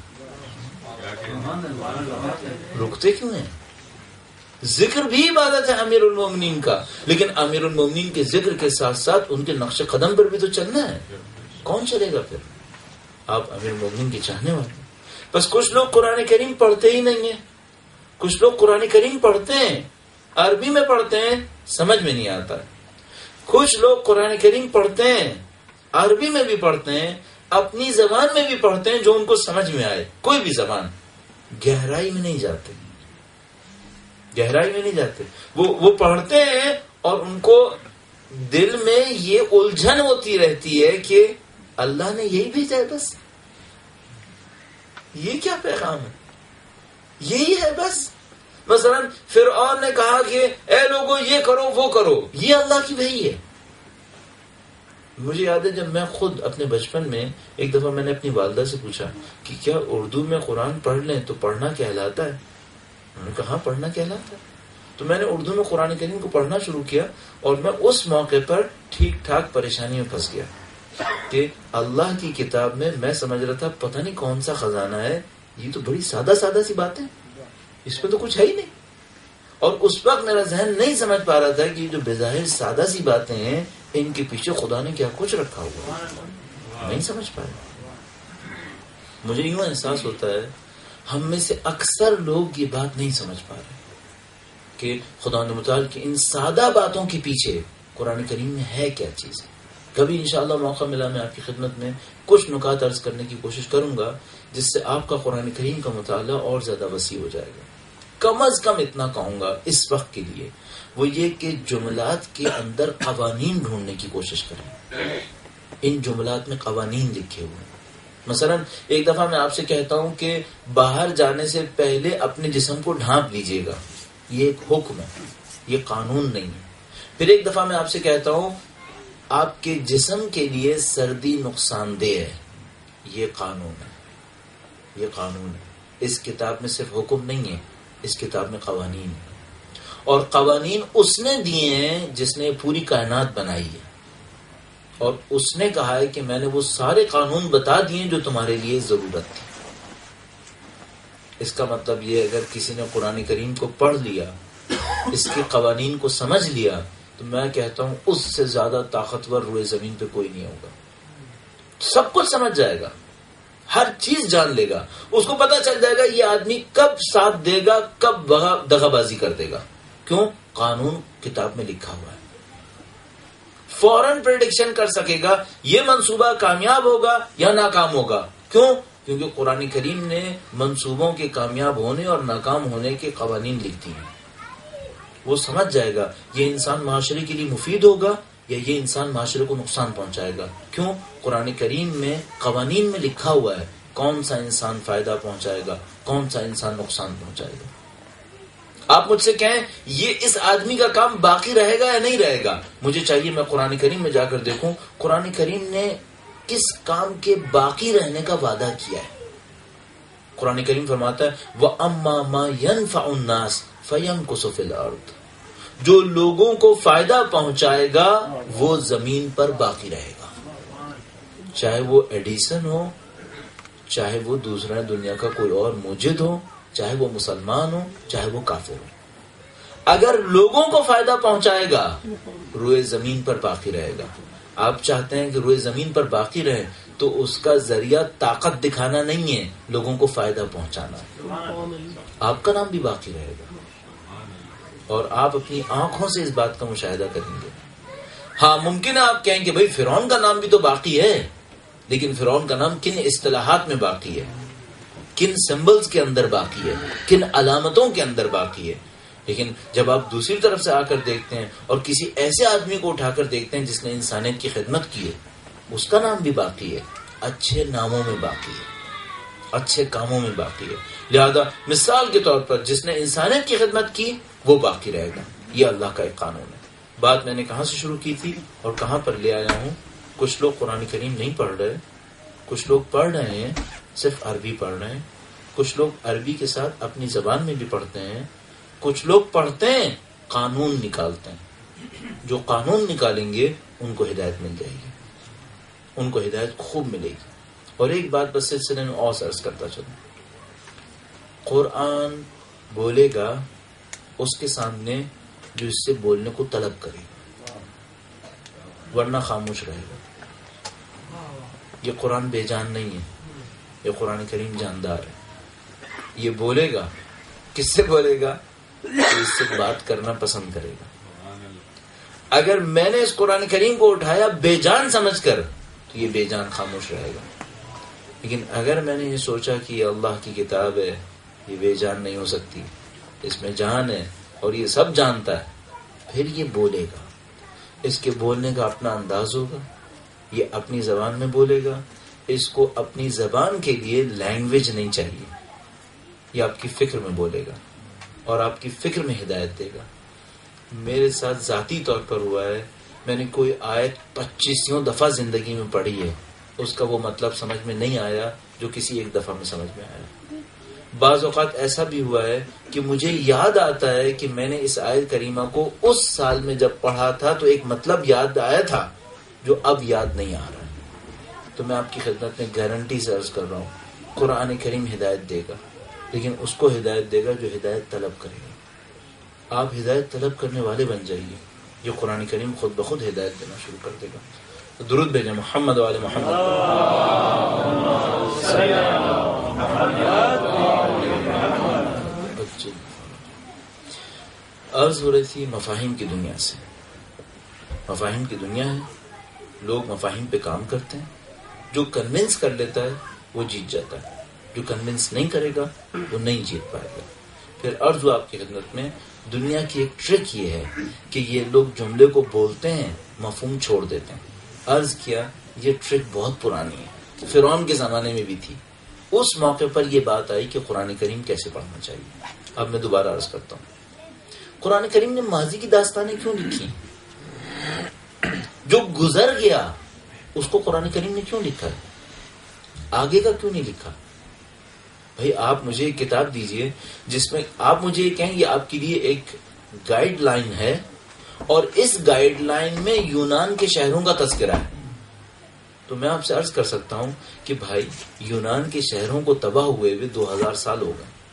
رکتے کیوں ہیں؟ ذکر بھی عبادت ہے امیر المومنین کا، لیکن امیر المومنین کے ذکر کے ساتھ ساتھ ان کے نقش قدم پر بھی تو چلنا ہے. کون چلے گا پھر؟ آپ امیر المومنین کے چاہنے والے. بس کچھ لوگ قرآن کریم پڑھتے ہی نہیں ہیں. کچھ لوگ قرآن کریم پڑھتے ہیں، عربی میں پڑھتے ہیں، سمجھ میں نہیں آتا. کچھ لوگ قرآن کریم پڑھتے ہیں، عربی میں بھی پڑھتے ہیں، اپنی زبان میں بھی پڑھتے ہیں جو ان کو سمجھ میں آئے، کوئی بھی زبان. گہرائی میں نہیں جاتے، گہرائی میں نہیں جاتے. وہ وہ پڑھتے ہیں اور ان کو دل میں یہ الجھن ہوتی رہتی ہے کہ اللہ نے یہی بھیجا ہے، بس یہ کیا پیغام ہے، یہی ہے بس. مثلا فرعون نے کہا کہ اے لوگو یہ کرو وہ کرو، یہ اللہ کی وحی ہے. مجھے یاد ہے جب میں خود اپنے بچپن میں ایک دفعہ میں نے اپنی والدہ سے پوچھا کہ کیا اردو میں قرآن پڑھ لیں تو پڑھنا کہلاتا ہے؟ انہوں نے کہا ہاں پڑھنا کہلاتا ہے. تو میں نے اردو میں قرآن کریم کو پڑھنا شروع کیا اور میں اس موقع پر ٹھیک ٹھاک پریشانی میں پھنس گیا کہ اللہ کی کتاب میں میں سمجھ رہا تھا پتہ نہیں کون سا خزانہ ہے، یہ تو بڑی سادہ سادہ سی باتیں، اس پہ تو کچھ ہے ہی نہیں. اور اس وقت میرا ذہن نہیں سمجھ پا رہا تھا کہ یہ جو بظاہر سادہ سی باتیں ہیں ان کے پیچھے خدا نے کیا کچھ رکھا ہوا ہے، نہیں سمجھ پا رہا. مجھے یوں احساس ہوتا ہے ہم میں سے اکثر لوگ یہ بات نہیں سمجھ پا رہے کہ خدا متعال کی ان سادہ باتوں کے پیچھے قرآن کریم میں ہے کیا چیز. کبھی انشاءاللہ موقع ملا میں آپ کی خدمت میں کچھ نکات عرض کرنے کی کوشش کروں گا جس سے آپ کا قرآن کریم کا مطالعہ اور زیادہ وسیع ہو جائے گا. کم از کم اتنا کہوں گا اس وقت کے لیے، وہ یہ کہ جملات کے اندر قوانین ڈھونڈنے کی کوشش کریں. ان جملات میں قوانین لکھے ہوئے ہیں. مثلا ایک دفعہ میں آپ سے کہتا ہوں کہ باہر جانے سے پہلے اپنے جسم کو ڈھانپ لیجئے گا، یہ ایک حکم ہے، یہ قانون نہیں ہے. پھر ایک دفعہ میں آپ سے کہتا ہوں آپ کے جسم کے لیے سردی نقصان دہ ہے، یہ قانون ہے، یہ قانون ہے. اس کتاب میں صرف حکم نہیں ہے، اس کتاب میں قوانین ہے. اور قوانین اس نے دیے ہیں جس نے پوری کائنات بنائی ہے، اور اس نے کہا ہے کہ میں نے وہ سارے قانون بتا دیے جو تمہارے لیے ضرورت تھی. اس کا مطلب یہ اگر کسی نے قرآن کریم کو پڑھ لیا، اس کے قوانین کو سمجھ لیا، تو میں کہتا ہوں اس سے زیادہ طاقتور روئے زمین پہ کوئی نہیں ہوگا. سب کچھ سمجھ جائے گا، ہر چیز جان لے گا، اس کو پتا چل جائے گا یہ آدمی کب ساتھ دے گا، کب دغا بازی کر دے گا. کیوں؟ قانون کتاب میں لکھا ہوا ہے. فوراً پریڈکشن کر سکے گا یہ منصوبہ کامیاب ہوگا یا ناکام ہوگا. کیوں؟ کیونکہ قرآن کریم نے منصوبوں کے کامیاب ہونے اور ناکام ہونے کے قوانین لکھ دی ہیں. وہ سمجھ جائے گا یہ انسان معاشرے کے لیے مفید ہوگا یا یہ انسان معاشرے کو نقصان پہنچائے گا. کیوں؟ قرآن کریم میں قوانین میں لکھا ہوا ہے کون سا انسان فائدہ پہنچائے گا، کون سا انسان نقصان پہنچائے گا. آپ مجھ سے کہیں یہ اس آدمی کا کام باقی رہے گا یا نہیں رہے گا، مجھے چاہیے میں قرآن کریم میں جا کر دیکھوں قرآن کریم نے کس کام کے باقی رہنے کا وعدہ کیا ہے. قرآن کریم فرماتا ہے وَأَمَّا مَا يَنْفَعُ النَّاسِ فَيَمْكُثُ فِي الْأَرْضِ، جو لوگوں کو فائدہ پہنچائے گا وہ زمین پر باقی رہے گا. چاہے وہ ایڈیسن ہو، چاہے وہ دوسرا دنیا کا کوئی اور موجد ہو، چاہے وہ مسلمان ہو، چاہے وہ کافر ہو، اگر لوگوں کو فائدہ پہنچائے گا روئے زمین پر باقی رہے گا. آپ چاہتے ہیں کہ روئے زمین پر باقی رہے تو اس کا ذریعہ طاقت دکھانا نہیں ہے، لوگوں کو فائدہ پہنچانا ہے. آپ کا نام بھی باقی رہے گا اور آپ اپنی آنکھوں سے اس بات کا مشاہدہ کریں گے. ہاں ممکن ہے آپ کہیں کہ بھئی فرعون کا نام بھی تو باقی ہے، لیکن فرعون کا نام کن اصطلاحات میں باقی ہے، کن سمبلز کے اندر باقی ہے، کن علامتوں کے اندر باقی ہے. لیکن جب آپ دوسری طرف سے آ کر دیکھتے ہیں اور کسی ایسے آدمی کو اٹھا کر دیکھتے ہیں جس نے انسانیت کی خدمت کی ہے، اس کا نام بھی باقی ہے، اچھے ناموں میں باقی ہے، اچھے کاموں میں باقی ہے. لہذا مثال کے طور پر جس نے انسانیت کی خدمت کی وہ باقی رہے گا. یہ اللہ کا ایک قانون ہے. بات میں نے کہاں سے شروع کی تھی اور کہاں پر لے آیا ہوں؟ کچھ لوگ قرآن کریم نہیں پڑھ رہے، کچھ لوگ پڑھ رہے ہیں صرف عربی پڑھ رہے ہیں، کچھ لوگ عربی کے ساتھ اپنی زبان میں بھی پڑھتے ہیں، کچھ لوگ پڑھتے ہیں قانون نکالتے ہیں. جو قانون نکالیں گے ان کو ہدایت مل جائے گی، ان کو ہدایت خوب ملے گی. اور ایک بات بس سلسلے میں اور عرض کرتا چلوں، قرآن بولے گا اس کے سامنے جو اس سے بولنے کو طلب کرے گا، ورنہ خاموش رہے گا. یہ قرآن بے جان نہیں ہے، یہ قرآن کریم جاندار ہے. یہ بولے گا، کس سے بولے گا؟ تو اس سے بات کرنا پسند کرے گا. اگر میں نے اس قرآن کریم کو اٹھایا بے جان سمجھ کر تو یہ بے جان خاموش رہے گا. لیکن اگر میں نے یہ سوچا کہ یہ اللہ کی کتاب ہے، یہ بے جان نہیں ہو سکتی، اس میں جان ہے اور یہ سب جانتا ہے، پھر یہ بولے گا. اس کے بولنے کا اپنا انداز ہوگا، یہ اپنی زبان میں بولے گا. اس کو اپنی زبان کے لیے لینگویج نہیں چاہیے، یہ آپ کی فکر میں بولے گا اور آپ کی فکر میں ہدایت دے گا. میرے ساتھ ذاتی طور پر ہوا ہے، میں نے کوئی آیت پچیسوں دفعہ زندگی میں پڑھی ہے، اس کا وہ مطلب سمجھ میں نہیں آیا جو کسی ایک دفعہ میں سمجھ میں آیا. بعض اوقات ایسا بھی ہوا ہے کہ مجھے یاد آتا ہے کہ میں نے اس آیت کریمہ کو اس سال میں جب پڑھا تھا تو ایک مطلب یاد آیا تھا جو اب یاد نہیں آ رہا ہے. تو میں آپ کی خدمت میں گارنٹی سے عرض کر رہا ہوں قرآن کریم ہدایت دے گا، لیکن اس کو ہدایت دے گا جو ہدایت طلب کرے گا. آپ ہدایت طلب کرنے والے بن جائیے، جو قرآن کریم خود بخود ہدایت دینا شروع کر دے گا. تو درود بھیجیں محمد والے محمد. عرض ہو رہی تھی مفاہیم کی دنیا سے. مفاہیم کی دنیا ہے، لوگ مفاہیم پہ کام کرتے ہیں. جو کنونس کر لیتا ہے وہ جیت جاتا ہے، جو کنونس نہیں کرے گا وہ نہیں جیت پائے گا. پھر عرض ہو آپ کی خدمت میں دنیا کی ایک ٹرک یہ ہے کہ یہ لوگ جملے کو بولتے ہیں مفہوم چھوڑ دیتے ہیں. عرض کیا یہ ٹرک بہت پرانی ہے، فرعون کے زمانے میں بھی تھی. اس موقع پر یہ بات آئی کہ قرآن کریم کیسے پڑھنا چاہیے. اب میں دوبارہ عرض کرتا ہوں، قرآن کریم نے ماضی کی داستانیں کیوں لکھی؟ جو گزر گیا اس کو قرآن کریم نے کیوں لکھا ہے؟ آگے کا کیوں نہیں لکھا؟ بھائی آپ مجھے ایک کتاب دیجئے جس میں آپ مجھے یہ کہیں یہ آپ کے لیے ایک گائیڈ لائن ہے اور اس گائیڈ لائن میں یونان کے شہروں کا تذکرہ ہے، تو میں آپ سے عرض کر سکتا ہوں کہ بھائی یونان کے شہروں کو تباہ ہوئے ہوئے دو ہزار سال ہو گئے.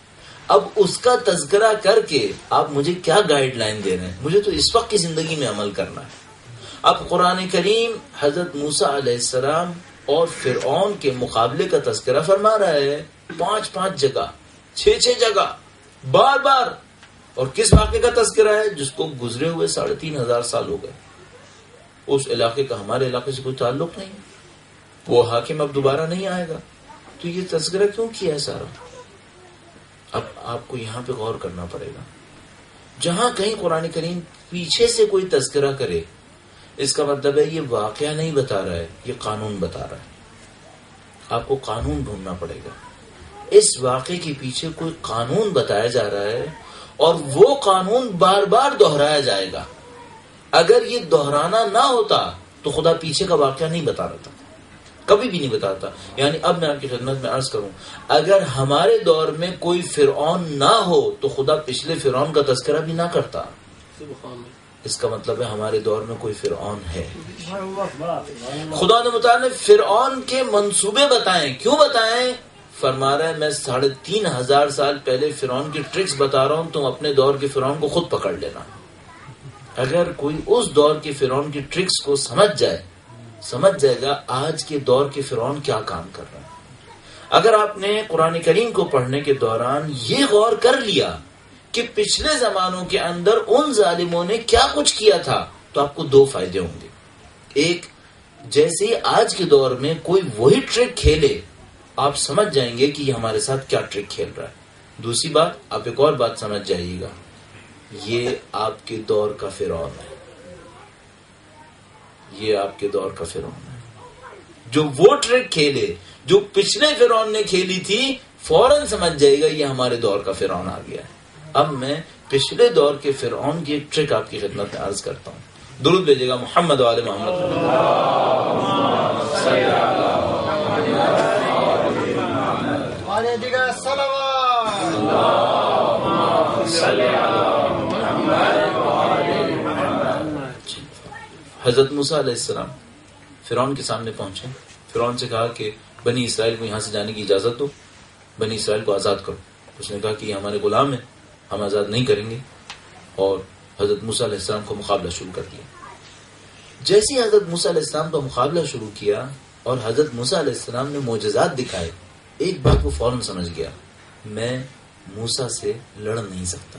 اب اس کا تذکرہ کر کے آپ مجھے کیا گائیڈ لائن دے رہے ہیں؟ مجھے تو اس وقت کی زندگی میں عمل کرنا ہے. اب قرآن کریم حضرت موسیٰ علیہ السلام اور فرعون کے مقابلے کا تذکرہ فرما رہا ہے، پانچ پانچ جگہ، چھ چھ جگہ، بار بار. اور کس واقعے کا تذکرہ ہے؟ جس کو گزرے ہوئے ساڑھے تین ہزار سال ہو گئے. اس علاقے کا ہمارے علاقے سے کوئی تعلق نہیں، وہ حاکم اب دوبارہ نہیں آئے گا. تو یہ تذکرہ کیوں کیا ہے سارا؟ اب آپ کو یہاں پہ غور کرنا پڑے گا. جہاں کہیں قرآن کریم پیچھے سے کوئی تذکرہ کرے، اس کا مطلب ہے یہ واقعہ نہیں بتا رہا ہے، یہ قانون بتا رہا ہے. آپ کو قانون ڈھونڈنا پڑے گا. اس واقعے کے پیچھے کوئی قانون بتایا جا رہا ہے اور وہ قانون بار بار دہرایا جائے گا. اگر یہ دہرانا نہ ہوتا تو خدا پیچھے کا واقعہ نہیں بتا رہا تھا، کبھی بھی نہیں بتاتا. یعنی اب میں آپ کی خدمت میں عرض کروں، اگر ہمارے دور میں کوئی فرعون نہ ہو تو خدا پچھلے فرعون کا تذکرہ بھی نہ کرتا. اس کا مطلب ہے ہمارے دور میں کوئی فرعون ہے. خدا نے متعال نے فرعون کے منصوبے بتائیں. کیوں بتائیں؟ فرما رہا ہے میں ساڑھے تین ہزار سال پہلے فرعون کی ٹرکس بتا رہا ہوں، تم اپنے دور کے فرعون کو خود پکڑ لینا. اگر کوئی اس دور کے فرعون کی ٹرکس کو سمجھ جائے سمجھ جائے گا آج کے دور کے فرعون کیا کام کر رہا ہے. اگر آپ نے قرآن کریم کو پڑھنے کے دوران یہ غور کر لیا کہ پچھلے زمانوں کے اندر ان ظالموں نے کیا کچھ کیا تھا تو آپ کو دو فائدے ہوں گے. ایک، جیسے آج کے دور میں کوئی وہی ٹرک کھیلے آپ سمجھ جائیں گے کہ یہ ہمارے ساتھ کیا ٹرک کھیل رہا ہے. دوسری بات، آپ ایک اور بات سمجھ جائیے گا، یہ آپ کے دور کا فرعون ہے. یہ آپ کے دور کا فرعون ہے جو وہ ٹرک کھیلے جو پچھلے فرعون نے کھیلی تھی، فوراً سمجھ جائے گا یہ ہمارے دور کا فرعون آ گیا ہے. اب میں پچھلے دور کے فرعون کی ایک ٹرک آپ کی خدمت میں عرض کرتا ہوں. درود بھیجے گا محمد و آل محمد. حضرت موسیٰ علیہ السلام فرعون کے سامنے پہنچے. فرعون سے کہا کہ بنی اسرائیل کو یہاں سے جانے کی اجازت دو، بنی اسرائیل کو آزاد کرو. اس نے کہا کہ یہ ہمارے غلام ہیں، ہم آزاد نہیں کریں گے. اور حضرت موسیٰ علیہ السلام کو مقابلہ شروع کر دیا. جیسے ہی حضرت موسیٰ علیہ السلام کا مقابلہ شروع کیا اور حضرت موسیٰ علیہ السلام نے معجزات دکھائے، ایک بات وہ فوراً سمجھ گیا، میں موسیٰ سے لڑ نہیں سکتا.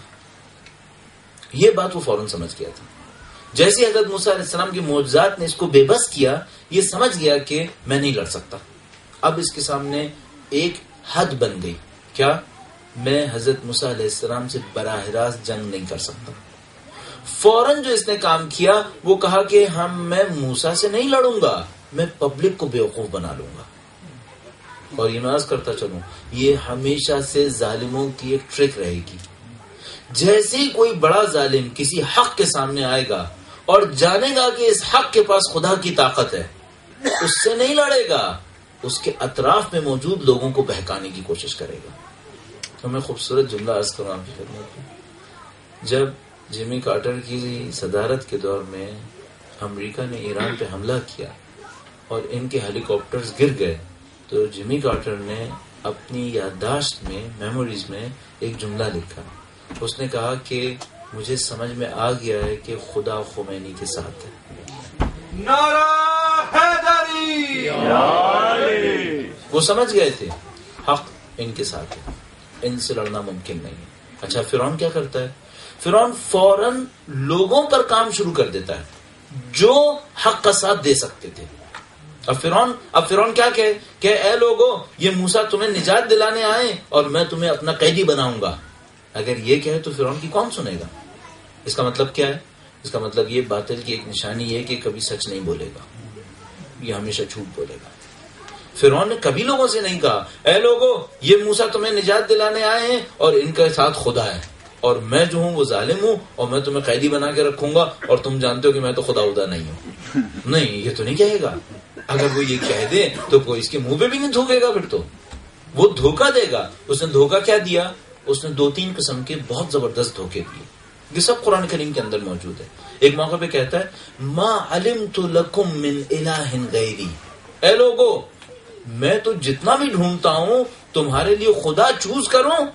یہ بات وہ فوراً سمجھ گیا تھا. جیسے حضرت موسیٰ علیہ السلام کی معجزات نے اس کو بے بس کیا، یہ سمجھ گیا کہ میں نہیں لڑ سکتا. اب اس کے سامنے ایک حد بن گئی. کیا؟ میں حضرت موسیٰ علیہ السلام سے براہ راست جنگ نہیں کر سکتا. فوراً جو اس نے کام کیا وہ کہا کہ ہم میں موسیٰ سے نہیں لڑوں گا، میں پبلک کو بیوقوف بنا لوں گا. اور یہ ناز کرتا چلوں، یہ ہمیشہ سے ظالموں کی ایک ٹرک رہے گی. جیسے ہی کوئی بڑا ظالم کسی حق کے سامنے آئے گا اور جانے گا کہ اس حق کے پاس خدا کی طاقت ہے، اس سے نہیں لڑے گا، اس کے اطراف میں موجود لوگوں کو بہکانے کی کوشش کرے گا. تو میں خوبصورت جملہ عرض کروں آپ کی خدمت میں. جب جیمی کارٹر کی صدارت کے دور میں امریکہ نے ایران پہ حملہ کیا اور ان کے ہیلی کاپٹرز گر گئے، تو جیمی کارٹر نے اپنی یادداشت میں، میموریز میں ایک جملہ لکھا. اس نے کہا کہ مجھے سمجھ میں آ گیا ہے کہ خدا خمینی کے ساتھ ہے. نعرہ حیدری! وہ سمجھ گئے تھے حق ان کے ساتھ ہے، ان سے لڑنا ممکن نہیں ہے. اچھا، فرعون کیا کرتا ہے؟ فرعون فوراً لوگوں پر کام شروع کر دیتا ہے جو حق کا ساتھ دے سکتے تھے. اب فرعون اب فرعون کیا کہے کہ اے لوگو، یہ موسیٰ تمہیں نجات دلانے آئے اور میں تمہیں اپنا قیدی بناؤں گا. اگر یہ کہے تو فرعون کی کون سنے گا؟ اس کا مطلب کیا ہے؟ اس کا مطلب یہ باطل کی ایک نشانی یہ کہ کبھی سچ نہیں بولے گا، یہ ہمیشہ جھوٹ بولے گا. فرعون نے کبھی لوگوں سے نہیں کہا اے لوگو، یہ موسیٰ تمہیں نجات دلانے آئے ہیں اور ان کے ساتھ خدا ہے اور میں جو ہوں وہ ظالم ہوں اور میں تمہیں قیدی بنا کے رکھوں گا اور تم جانتے ہو کہ میں تو خدا خدا نہیں ہوں. نہیں، یہ تو نہیں کہے گا. اگر وہ یہ کہہ دے تو کوئی اس کے منہ پہ بھی نہیں تھوکے گا، پھر تو وہ دھوکہ دے گا. اس نے دھوکہ کیا دیا؟ اس نے دو تین قسم کے بہت زبردست دھوکے دیے. یہ سب قرآن کریم کے اندر موجود ہے. ایک موقع پہ کہتا ہے ما علمت لکم من الہ غیری، اے لوگو میں تو جتنا بھی ڈھونڈتا ہوں تمہارے لیے خدا چوز کروں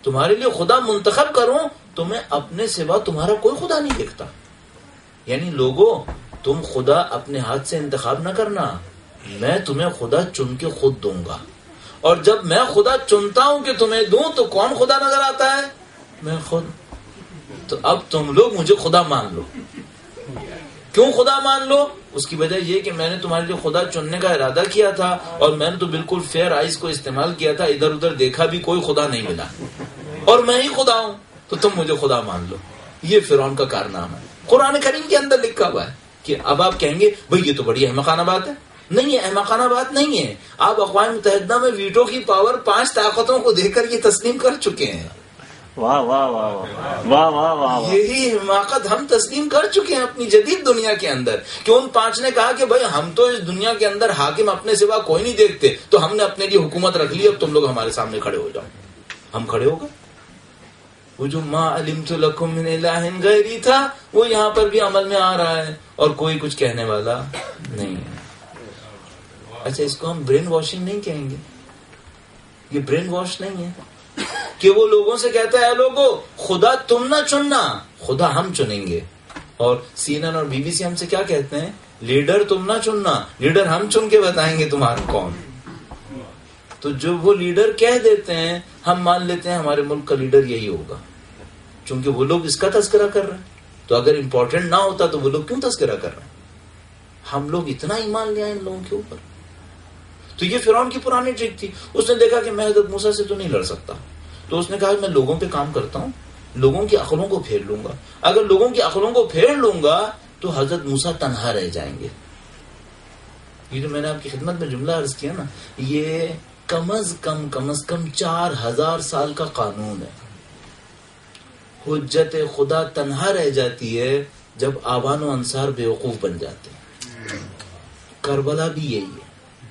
تمہارے لیے خدا منتخب کروں تو میں اپنے سوا تمہارا کوئی خدا نہیں دیکھتا. یعنی لوگوں تم خدا اپنے ہاتھ سے انتخاب نہ کرنا, میں تمہیں خدا چن کے خود دوں گا. اور جب میں خدا چنتا ہوں کہ تمہیں دوں تو کون خدا نظر آتا ہے؟ میں خود. تو اب تم لوگ مجھے خدا مان لو. کیوں خدا مان لو؟ اس کی وجہ یہ کہ میں نے تمہارے لیے خدا چننے کا ارادہ کیا تھا اور میں نے تو بالکل فیئر آئیز کو استعمال کیا تھا, ادھر ادھر دیکھا بھی کوئی خدا نہیں ملا اور میں ہی خدا ہوں, تو تم مجھے خدا مان لو. یہ فرعون کا کارنامہ ہے, قرآن کریم کے اندر لکھا ہوا ہے. کہ اب آپ کہیں گے بھئی یہ تو بڑی احمقانہ بات ہے. نہیں ہے, احمقانہ بات نہیں ہے. آپ اقوام متحدہ میں ویٹو کی پاور پانچ طاقتوں کو دے کر یہ تسلیم کر چکے ہیں. واہ واہ واہ واہ واہ واہ. یہی حماقت ہم تسلیم کر چکے ہیں اپنی جدید دنیا کے اندر, کہ ان پانچ نے کہا کہ بھائی ہم تو اس دنیا کے اندر حاکم اپنے سوا کوئی نہیں دیکھتے, تو ہم نے اپنے لیے حکومت رکھ لی, اب تم لوگ ہمارے سامنے کھڑے ہو جاؤ. ہم کھڑے ہو گئے. وہ جو ما علمت لکم من الہ غیری تھا وہ یہاں پر بھی عمل میں آ رہا ہے اور کوئی کچھ کہنے والا نہیں ہے. اچھا, اس کو ہم برین واشنگ نہیں کہیں گے, یہ برین واش نہیں ہے کہ وہ لوگوں سے کہتا ہے لوگوں خدا تم نہ چننا, خدا ہم چنیں گے. اور سی این این اور بی بی سی ہم سے کیا کہتے ہیں؟ لیڈر تم نہ چننا, لیڈر ہم چن کے بتائیں گے تمہارا کون. تو جب وہ لیڈر کہہ دیتے ہیں ہم مان لیتے ہیں ہمارے ملک کا لیڈر یہی ہوگا, چونکہ وہ لوگ اس کا تذکرہ کر رہے ہیں. تو اگر امپورٹنٹ نہ ہوتا تو وہ لوگ کیوں تذکرہ کر رہے ہیں؟ ہم لوگ اتنا ایمان لے آئے ان لوگوں کے اوپر. تو یہ فرعون کی پرانی ٹرک تھی. اس نے دیکھا کہ میں حضرت موسیٰ سے تو نہیں لڑ سکتا, تو اس نے کہا میں لوگوں پہ کام کرتا ہوں, لوگوں کی عقلوں کو پھیر لوں گا. اگر لوگوں کی عقلوں کو پھیر لوں گا تو حضرت موسیٰ تنہا رہ جائیں گے. یہ جو میں نے آپ کی خدمت میں جملہ عرض کیا نا, یہ کم از کم کم از کم چار ہزار سال کا قانون ہے. حجت خدا تنہا رہ جاتی ہے جب آبان و انصار بیوقوف بن جاتے ہیں. کربلا بھی یہی ہے.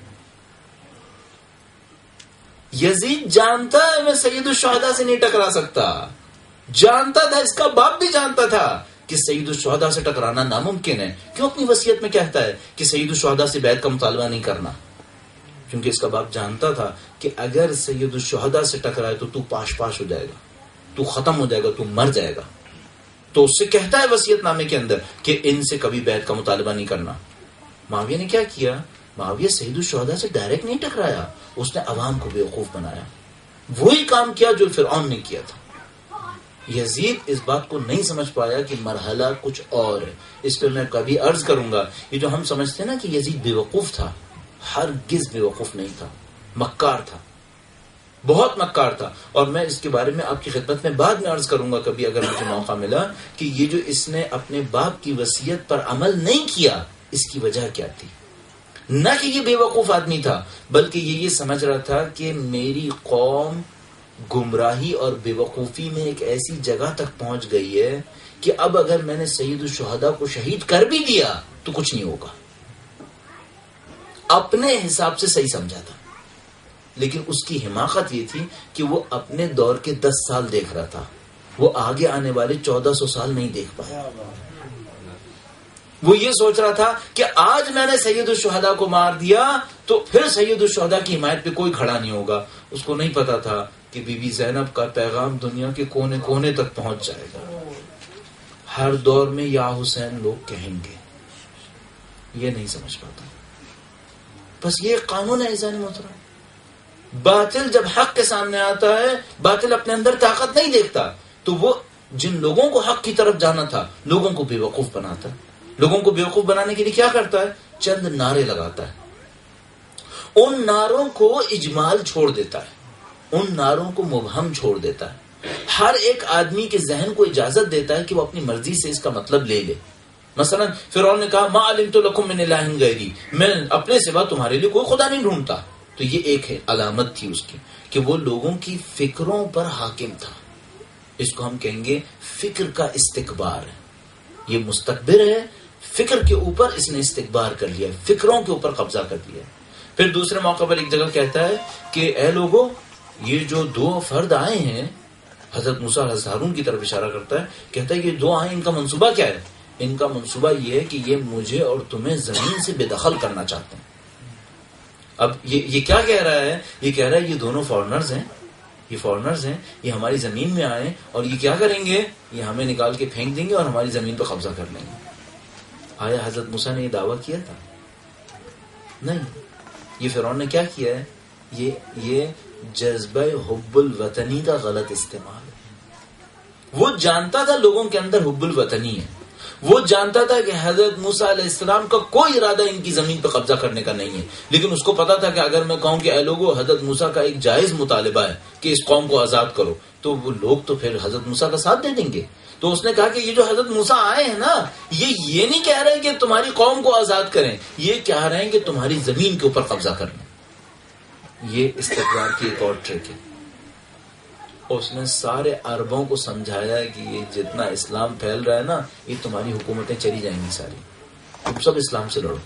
یزید جانتا ہے میں سید الشہداء سے نہیں ٹکرا سکتا, جانتا تھا, اس کا باپ بھی جانتا تھا کہ سید الشہداء سے ٹکرانا ناممکن ہے. کیوں اپنی وصیت میں کہتا ہے کہ سید الشہداء سے بیعت کا مطالبہ نہیں کرنا؟ کیونکہ اس کا باپ جانتا تھا کہ اگر سید الشہداء سے ٹکرائے تو تو پاش پاش ہو جائے گا, تو ختم ہو جائے گا, تو مر جائے گا. تو اس سے کہتا ہے وصیت نامے کے اندر کہ ان سے کبھی بیعت کا مطالبہ نہیں کرنا. معاویہ نے کیا کیا؟ معاویہ سید الشہداء سے ڈائریکٹ نہیں ٹکرایا, اس نے عوام کو بیوقوف بنایا. وہی کام کیا جو فرعون نے کیا تھا. یزید اس بات کو نہیں سمجھ پایا کہ مرحلہ کچھ اور ہے. اس پہ میں کبھی عرض کروں گا. یہ جو ہم سمجھتے ہیں نا کہ یزید بیوقوف تھا, ہرگز بیوقوف نہیں تھا, مکار تھا, بہت مکار تھا. اور میں اس کے بارے میں آپ کی خدمت میں بعد میں عرض کروں گا کبھی اگر مجھے موقع ملا, کہ یہ جو اس نے اپنے باپ کی وصیت پر عمل نہیں کیا اس کی وجہ کیا تھی. نہ کہ یہ بے وقوف آدمی تھا, بلکہ یہ یہ سمجھ رہا تھا کہ میری قوم گمراہی اور بے وقوفی میں ایک ایسی جگہ تک پہنچ گئی ہے کہ اب اگر میں نے سید الشہداء کو شہید کر بھی دیا تو کچھ نہیں ہوگا. اپنے حساب سے صحیح سمجھا تھا, لیکن اس کی حماقت یہ تھی کہ وہ اپنے دور کے دس سال دیکھ رہا تھا, وہ آگے آنے والے چودہ سو سال نہیں دیکھ پایا. وہ یہ سوچ رہا تھا کہ آج میں نے سید الشہداء کو مار دیا تو پھر سید الشہداء کی حمایت پہ کوئی کھڑا نہیں ہوگا. اس کو نہیں پتا تھا کہ بی بی زینب کا پیغام دنیا کے کونے کونے تک پہنچ جائے گا. ہر دور میں یا حسین لوگ کہیں گے, یہ نہیں سمجھ پاتا. بس یہ قانون ہے عزیزان محترم. باطل جب حق کے سامنے آتا ہے, باطل اپنے اندر طاقت نہیں دیکھتا, تو وہ جن لوگوں کو حق کی طرف جانا تھا لوگوں کو بے وقوف بناتا ہے. لوگوں کو بیوقوف بنانے کے لیے کیا کرتا ہے؟ چند نعرے لگاتا ہے, ان نعروں کو اجمال چھوڑ دیتا ہے, ان نعروں کو مبہم چھوڑ دیتا ہے. ہر ایک آدمی کے ذہن کو اجازت دیتا ہے کہ وہ اپنی مرضی سے اس کا مطلب لے لے. مثلا فرعون نے کہا ما علمت لکم من الہ غیری, میں اپنے سوا تمہارے لیے کوئی خدا نہیں ڈھونڈتا. تو یہ ایک ہے علامت تھی اس کی کہ وہ لوگوں کی فکروں پر حاکم تھا. اس کو ہم کہیں گے فکر کا استکبار ہے. یہ مستکبر ہے, فکر کے اوپر اس نے استکبار کر لیا, فکروں کے اوپر قبضہ کر لیا. پھر دوسرے موقع پر ایک جگہ کہتا ہے کہ اے لوگو, یہ جو دو فرد آئے ہیں, حضرت موسیٰ حضرت ہارون کی طرف اشارہ کرتا ہے, کہتا ہے یہ دو آئے, ان کا منصوبہ کیا ہے؟ ان کا منصوبہ یہ ہے کہ یہ مجھے اور تمہیں زمین سے بے دخل کرنا چاہتے ہیں. اب یہ یہ کیا کہہ رہا ہے؟ یہ کہہ رہا ہے یہ دونوں فارنرز ہیں, یہ فارنرز ہیں، یہ ہماری زمین میں آئے اور یہ کیا کریں گے، یہ ہمیں نکال کے پھینک دیں گے اور ہماری زمین پہ قبضہ کر لیں گے. آیا حضرت موسیٰ نے یہ دعویٰ کیا تھا؟ نہیں. یہ فرعون نے کیا کیا ہے؟ یہ یہ جذبہ حب الوطنی کا غلط استعمال ہے. وہ جانتا تھا لوگوں کے اندر حب الوطنی ہے، وہ جانتا تھا کہ حضرت موسیٰ علیہ السلام کا کوئی ارادہ ان کی زمین پہ قبضہ کرنے کا نہیں ہے، لیکن اس کو پتا تھا کہ اگر میں کہوں کہ اے لوگوں حضرت موسیٰ کا ایک جائز مطالبہ ہے کہ اس قوم کو آزاد کرو، تو وہ لوگ تو پھر حضرت موسیٰ کا ساتھ دے دیں گے. تو اس نے کہا کہ یہ جو حضرت موسیٰ آئے ہیں نا، یہ یہ نہیں کہہ رہے کہ تمہاری قوم کو آزاد کریں، یہ کہہ رہے ہیں کہ تمہاری زمین کے اوپر قبضہ کر لیں. یہ استقرار کی ایک اور ٹرک ہے. اس نے سارے عربوں کو سمجھایا کہ یہ جتنا اسلام پھیل رہا ہے نا، یہ تمہاری حکومتیں چلی جائیں گی ساری، تم سب اسلام سے لڑو.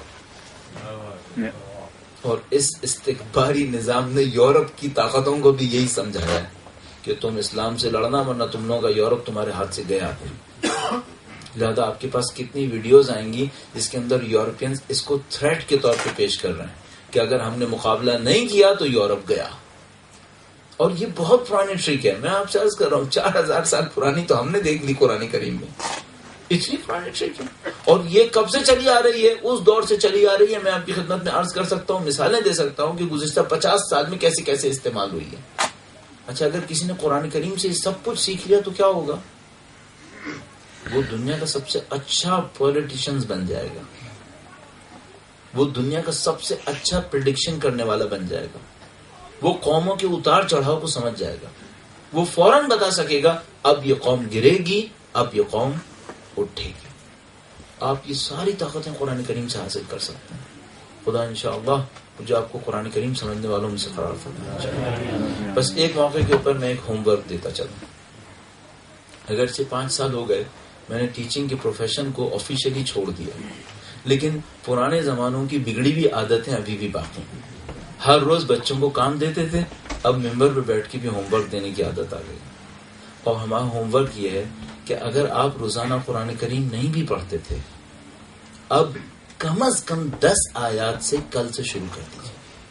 اور اس استکباری نظام نے یورپ کی طاقتوں کو بھی یہی سمجھایا ہے کہ تم اسلام سے لڑنا، ورنہ تم لوگوں کا یورپ تمہارے ہاتھ سے گیا. لہذا آپ کے پاس کتنی ویڈیوز آئیں گی جس کے اندر یورپینز اس کو تھریٹ کے طور پہ پیش کر رہے ہیں کہ اگر ہم نے مقابلہ نہیں کیا تو یورپ گیا. اور یہ بہت پرانی ٹرک ہے. میں آپ سے عرض کر رہا ہوں چار ہزار سال پرانی تو ہم نے دیکھ لی قرآن کریم میں. اتنی پرانی ٹرک ہے. اور یہ کب سے چلی آ رہی ہے؟ اس دور سے چلی آ رہی ہے. میں آپ کی خدمت میں عرض کر سکتا ہوں، مثالیں دے سکتا ہوں کہ گزشتہ پچاس سال میں کیسے کیسے استعمال ہوئی ہے. اچھا، اگر کسی نے قرآن کریم سے سب کچھ سیکھ لیا تو کیا ہوگا؟ وہ دنیا کا سب سے اچھا پولیٹیشنز بن جائے گا، وہ دنیا کا سب سے اچھا پریڈکشن کرنے والا بن جائے گا، وہ قوموں کے اتار چڑھاؤ کو سمجھ جائے گا، وہ فوراً بتا سکے گا اب یہ قوم گرے گی، اب یہ قوم اٹھے گی. آپ یہ ساری طاقتیں قرآن کریم سے حاصل کر سکتے ہیں. خدا انشاءاللہ مجھے آپ کو قرآن کریم سمجھنے والوں میں سے قرار فرمائے. بس ایک موقع کے اوپر میں ایک ہوم ورک دیتا چلوں. اگرچہ پانچ سال ہو گئے میں نے ٹیچنگ کے پروفیشن کو آفیشیلی چھوڑ دیا، لیکن پرانے زمانوں کی بگڑی ہوئی عادتیں ابھی بھی باقی ہیں. ہر روز بچوں کو کام دیتے تھے، اب ممبر پہ بیٹھ کے بھی ہوم ورک دینے کی عادت آ گئی. اور ہمارا ہوم ورک یہ ہے کہ اگر آپ روزانہ قرآن کریم نہیں بھی پڑھتے تھے، اب کم از کم دس آیات سے کل سے شروع کر دیجیے.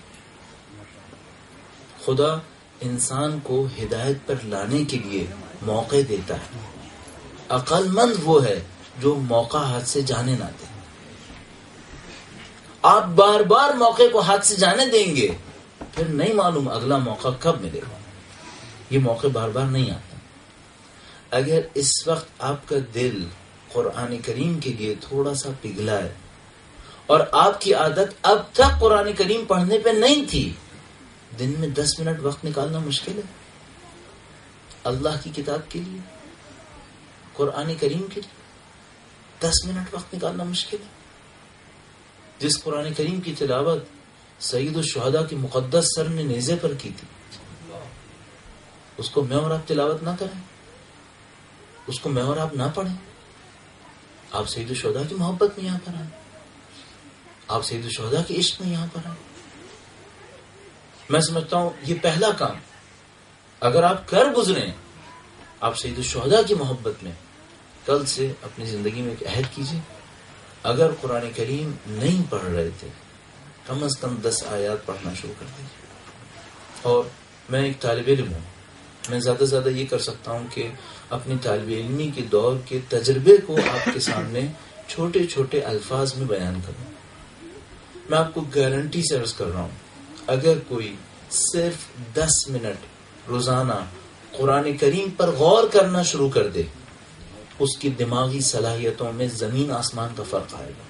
خدا انسان کو ہدایت پر لانے کے لیے موقع دیتا ہے. عقل مند وہ ہے جو موقع ہاتھ سے جانے نہ دے. آپ بار بار موقع کو ہاتھ سے جانے دیں گے، پھر نہیں معلوم اگلا موقع کب ملے گا. یہ موقع بار بار نہیں آتا. اگر اس وقت آپ کا دل قرآن کریم کے لیے تھوڑا سا پگھلا ہے اور آپ کی عادت اب تک قرآن کریم پڑھنے پہ نہیں تھی، دن میں دس منٹ وقت نکالنا مشکل ہے اللہ کی کتاب کے لیے، قرآن کریم کے لیے دس منٹ وقت نکالنا مشکل ہے. جس قرآن کریم کی تلاوت سید الشہداء کی مقدس سر نے نیزے پر کی تھی، اس کو میں اور آپ تلاوت نہ کریں، اس کو میں اور آپ نہ پڑھیں. آپ سید الشہداء کی محبت میں یہاں پر آئیں، آپ سید الشہداء کے عشق میں یہاں پر آئیں. میں سمجھتا ہوں یہ پہلا کام اگر آپ کر گزریں، آپ سید الشہداء کی محبت میں کل سے اپنی زندگی میں ایک عہد کیجیے. اگر قرآن کریم نہیں پڑھ رہے تھے، کم از کم دس آیات پڑھنا شروع کر دیجیے. اور میں ایک طالب علم ہوں، میں زیادہ سے زیادہ یہ کر سکتا ہوں کہ اپنی طالب علمی کے دور کے تجربے کو آپ کے سامنے چھوٹے چھوٹے الفاظ میں بیان کروں. میں آپ کو گارنٹی سے عرض کر رہا ہوں، اگر کوئی صرف دس منٹ روزانہ قرآن کریم پر غور کرنا شروع کر دے، اس کی دماغی صلاحیتوں میں زمین آسمان کا فرق آئے گا.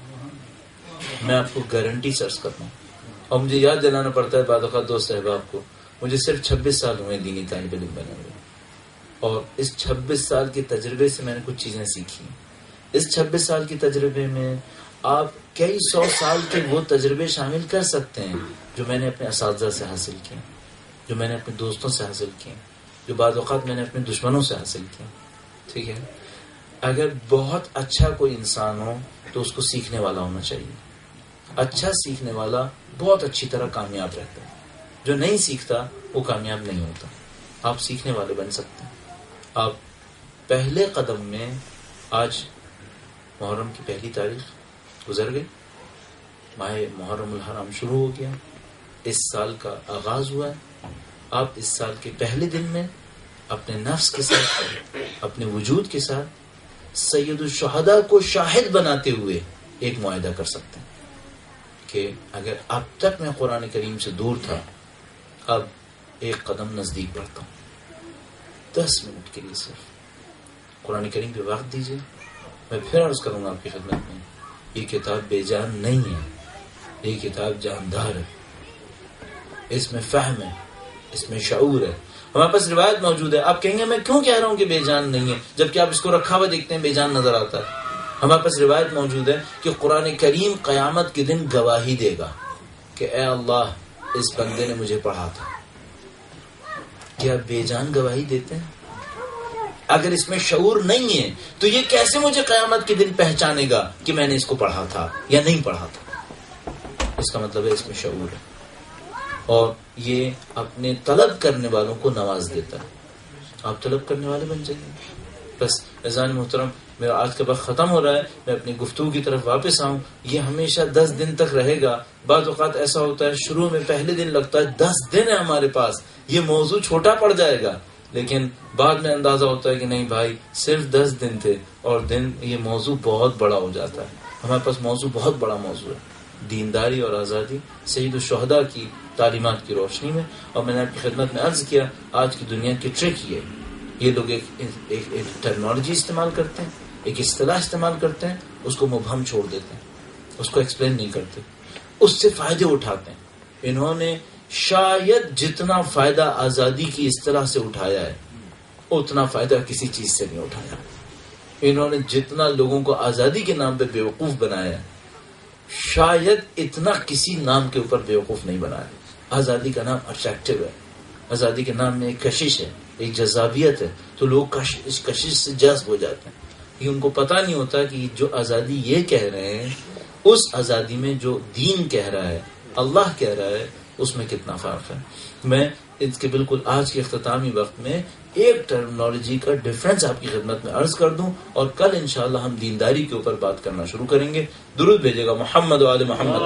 میں آپ کو گارنٹی سے عرض کرتا ہوں. اور مجھے یاد دلانا پڑتا ہے بعض اوقات دوست احباب کو، مجھے صرف چھبیس سال ہوئے دینی طالب علم بنے ہوئے، اور اس چھبیس سال کے تجربے سے میں نے کچھ چیزیں سیکھی. اس چھبیس سال کے تجربے میں آپ کئی سو سال کے وہ تجربے شامل کر سکتے ہیں جو میں نے اپنے اساتذہ سے حاصل کیے، جو میں نے اپنے دوستوں سے حاصل کیے، جو بعض اوقات میں نے اپنے دشمنوں سے حاصل کیے. ٹھیک ہے، اگر بہت اچھا کوئی انسان ہو تو اس کو سیکھنے والا ہونا چاہیے. اچھا سیکھنے والا بہت اچھی طرح کامیاب رہتا ہے، جو نہیں سیکھتا وہ کامیاب نہیں ہوتا. آپ سیکھنے والے بن سکتے ہیں. آپ پہلے قدم میں، آج محرم کی پہلی تاریخ گزر گئی، ماہ محرم الحرام شروع ہو گیا، اس سال کا آغاز ہوا ہے. آپ اس سال کے پہلے دن میں اپنے نفس کے ساتھ، اپنے وجود کے ساتھ سید الشہداء کو شاہد بناتے ہوئے ایک معاہدہ کر سکتے ہیں کہ اگر اب تک میں قرآن کریم سے دور تھا، اب ایک قدم نزدیک بڑھتا ہوں، دس منٹ کے لیے صرف قرآن کریم پہ وقت دیجیے. میں پھر عرض کروں گا آپ کی خدمت میں، یہ کتاب بے جان نہیں ہے، یہ کتاب جاندار ہے، اس میں فہم ہے، اس میں شعور ہے. ہمارے پاس روایت موجود ہے. آپ کہیں گے میں کیوں کہہ رہا ہوں کہ بے جان نہیں ہے جبکہ آپ اس کو رکھا ہوا دیکھتے ہیں بے جان نظر آتا ہے. ہمارے پاس روایت موجود ہے کہ قرآن کریم قیامت کے دن گواہی دے گا کہ اے اللہ اس بندے نے مجھے پڑھا تھا. کیا بے جان گواہی دیتے ہیں؟ اگر اس میں شعور نہیں ہے تو یہ کیسے مجھے قیامت کے دن پہچانے گا کہ میں نے اس کو پڑھا تھا یا نہیں پڑھا تھا؟ اس کا مطلب ہے اس میں شعور ہے، اور یہ اپنے طلب کرنے والوں کو نواز دیتا ہے. آپ طلب کرنے والے بن جائیں. بس عزیزان محترم، میرا آج کا وقت ختم ہو رہا ہے، میں اپنی گفتگو کی طرف واپس آؤں. یہ ہمیشہ دس دن تک رہے گا. بعض اوقات ایسا ہوتا ہے شروع میں پہلے دن لگتا ہے دس دن ہے ہمارے پاس، یہ موضوع چھوٹا پڑ جائے گا، لیکن بعد میں اندازہ ہوتا ہے کہ نہیں بھائی صرف دس دن تھے، اور دن یہ موضوع بہت بڑا ہو جاتا ہے. ہمارے پاس موضوع بہت بڑا موضوع ہے، دینداری اور آزادی سید الشہداء کی تعلیمات کی روشنی میں. اور میں نے آپ کی خدمت میں عرض کیا آج کی دنیا کی ٹرک یہ یہ لوگ ایک ایک, ایک ٹرمنالوجی استعمال کرتے ہیں، ایک اصطلاح استعمال کرتے ہیں، اس کو مبہم چھوڑ دیتے ہیں، اس کو ایکسپلین نہیں کرتے، اس سے فائدے اٹھاتے ہیں. انہوں نے شاید جتنا فائدہ آزادی کی اصطلاح سے اٹھایا ہے اتنا فائدہ کسی چیز سے نہیں اٹھایا. انہوں نے جتنا لوگوں کو آزادی کے نام پہ بیوقوف بنایا ہے شاید اتنا کسی نام کے اوپر بیوقوف نہیں بنایا. آزادی کا نام اٹریکٹیو ہے، آزادی کے نام میں ایک کشش ہے، ایک جذابیت ہے، تو لوگ اس کشش سے جذب ہو جاتے ہیں. یہ ان کو پتہ نہیں ہوتا کہ جو آزادی یہ کہہ رہے ہیں اس آزادی میں جو دین کہہ رہا ہے، اللہ کہہ رہا ہے، اس میں کتنا فرق ہے. میں اس کے بالکل آج کے اختتامی وقت میں ایک ٹرمنالوجی کا ڈفرنس آپ کی خدمت میں عرض کر دوں، اور کل انشاءاللہ ہم دینداری کے اوپر بات کرنا شروع کریں گے. درود بھیجے گا محمد و آل محمد.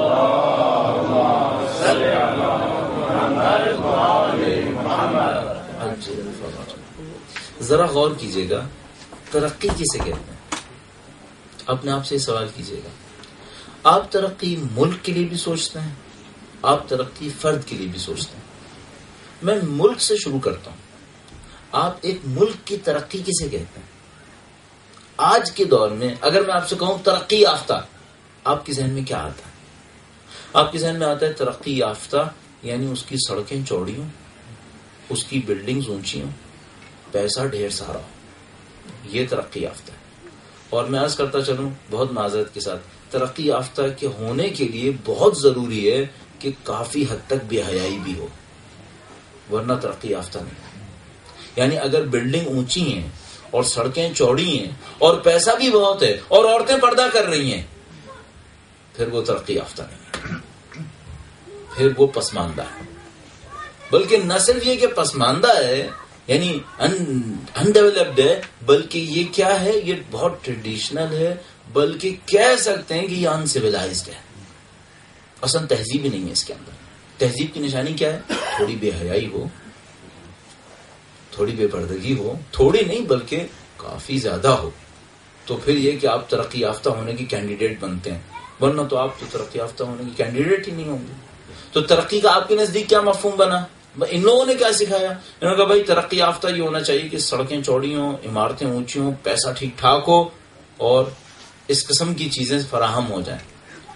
ذرا غور کیجیے گا ترقی کسے کہتے ہیں؟ اپنے آپ سے سوال کیجیے گا. آپ ترقی ملک کے لیے بھی سوچتے ہیں، آپ ترقی فرد کے لیے بھی سوچتے ہیں. میں ملک سے شروع کرتا ہوں. آپ ایک ملک کی ترقی کسے کہتے ہیں؟ آج کے دور میں اگر میں آپ سے کہوں ترقی یافتہ، آپ کے ذہن میں کیا آتا ہے؟ آپ کے ذہن میں آتا ہے ترقی یافتہ یعنی اس کی سڑکیں چوڑی ہوں، اس کی بلڈنگز اونچی ہوں، پیسہ ڈھیر سارا ہو، یہ ترقی یافتہ ہے. اور میں عرض کرتا چلوں بہت معذرت کے ساتھ، ترقی یافتہ کے ہونے کے لیے بہت ضروری ہے کہ کافی حد تک بے حیائی بھی ہو، ورنہ ترقی یافتہ نہیں. یعنی اگر بلڈنگ اونچی ہیں اور سڑکیں چوڑی ہیں اور پیسہ بھی بہت ہے اور عورتیں پردہ کر رہی ہیں، پھر وہ ترقی یافتہ نہیں ہے، پھر وہ پسماندہ ہے. بلکہ نہ صرف یہ کہ پسماندہ ہے یعنی انڈیولپڈ ہے، بلکہ یہ کیا ہے، یہ بہت ٹریڈیشنل ہے، بلکہ کہہ سکتے ہیں کہ یہ ان سویلائزڈ ہے. اصلا تہذیب ہی نہیں ہے اس کے اندر. تہذیب کی نشانی کیا ہے؟ تھوڑی بے حیائی ہو، تھوڑی بے پردگی ہو، تھوڑی نہیں بلکہ کافی زیادہ ہو، تو پھر یہ کہ آپ ترقی یافتہ ہونے کی کینڈیڈیٹ بنتے ہیں، ورنہ تو آپ تو ترقی یافتہ ہونے کی کینڈیڈیٹ ہی نہیں ہوں گے. تو ترقی کا آپ کے نزدیک کیا مفہوم بنا؟ ان لوگوں نے کیا سکھایا؟ انہوں نے کہا بھائی ترقی یافتہ یہ ہونا چاہیے کہ سڑکیں چوڑی ہوں، عمارتیں اونچی ہوں، پیسہ ٹھیک ٹھاک ہو اور اس قسم کی چیزیں فراہم ہو جائیں.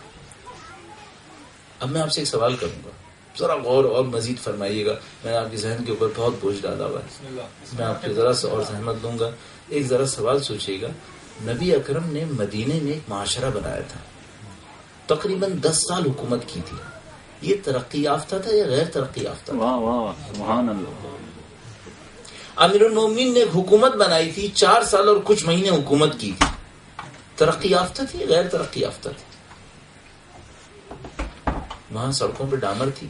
اب میں آپ سے ایک سوال کروں گا، ذرا غور اور مزید فرمائیے گا. میں نے آپ کے ذہن کے اوپر بہت بوجھ ڈالا ہوا ہے، میں آپ کی ذرا سے اور زحمت دوں گا. ایک ذرا سوال سوچیے گا. نبی اکرم نے مدینے میں ایک معاشرہ بنایا تھا، تقریباً دس سال حکومت کی تھی. یہ ترقی یافتہ تھا یا غیر ترقی یافتہ؟ واہ واہ سبحان اللہ. امیر المومنین نے ایک حکومت بنائی تھی، چار سال اور کچھ مہینے حکومت کی تھی. ترقی یافتہ تھی غیر ترقی یافتہ تھی؟ وہاں سڑکوں پہ ڈامر تھی؟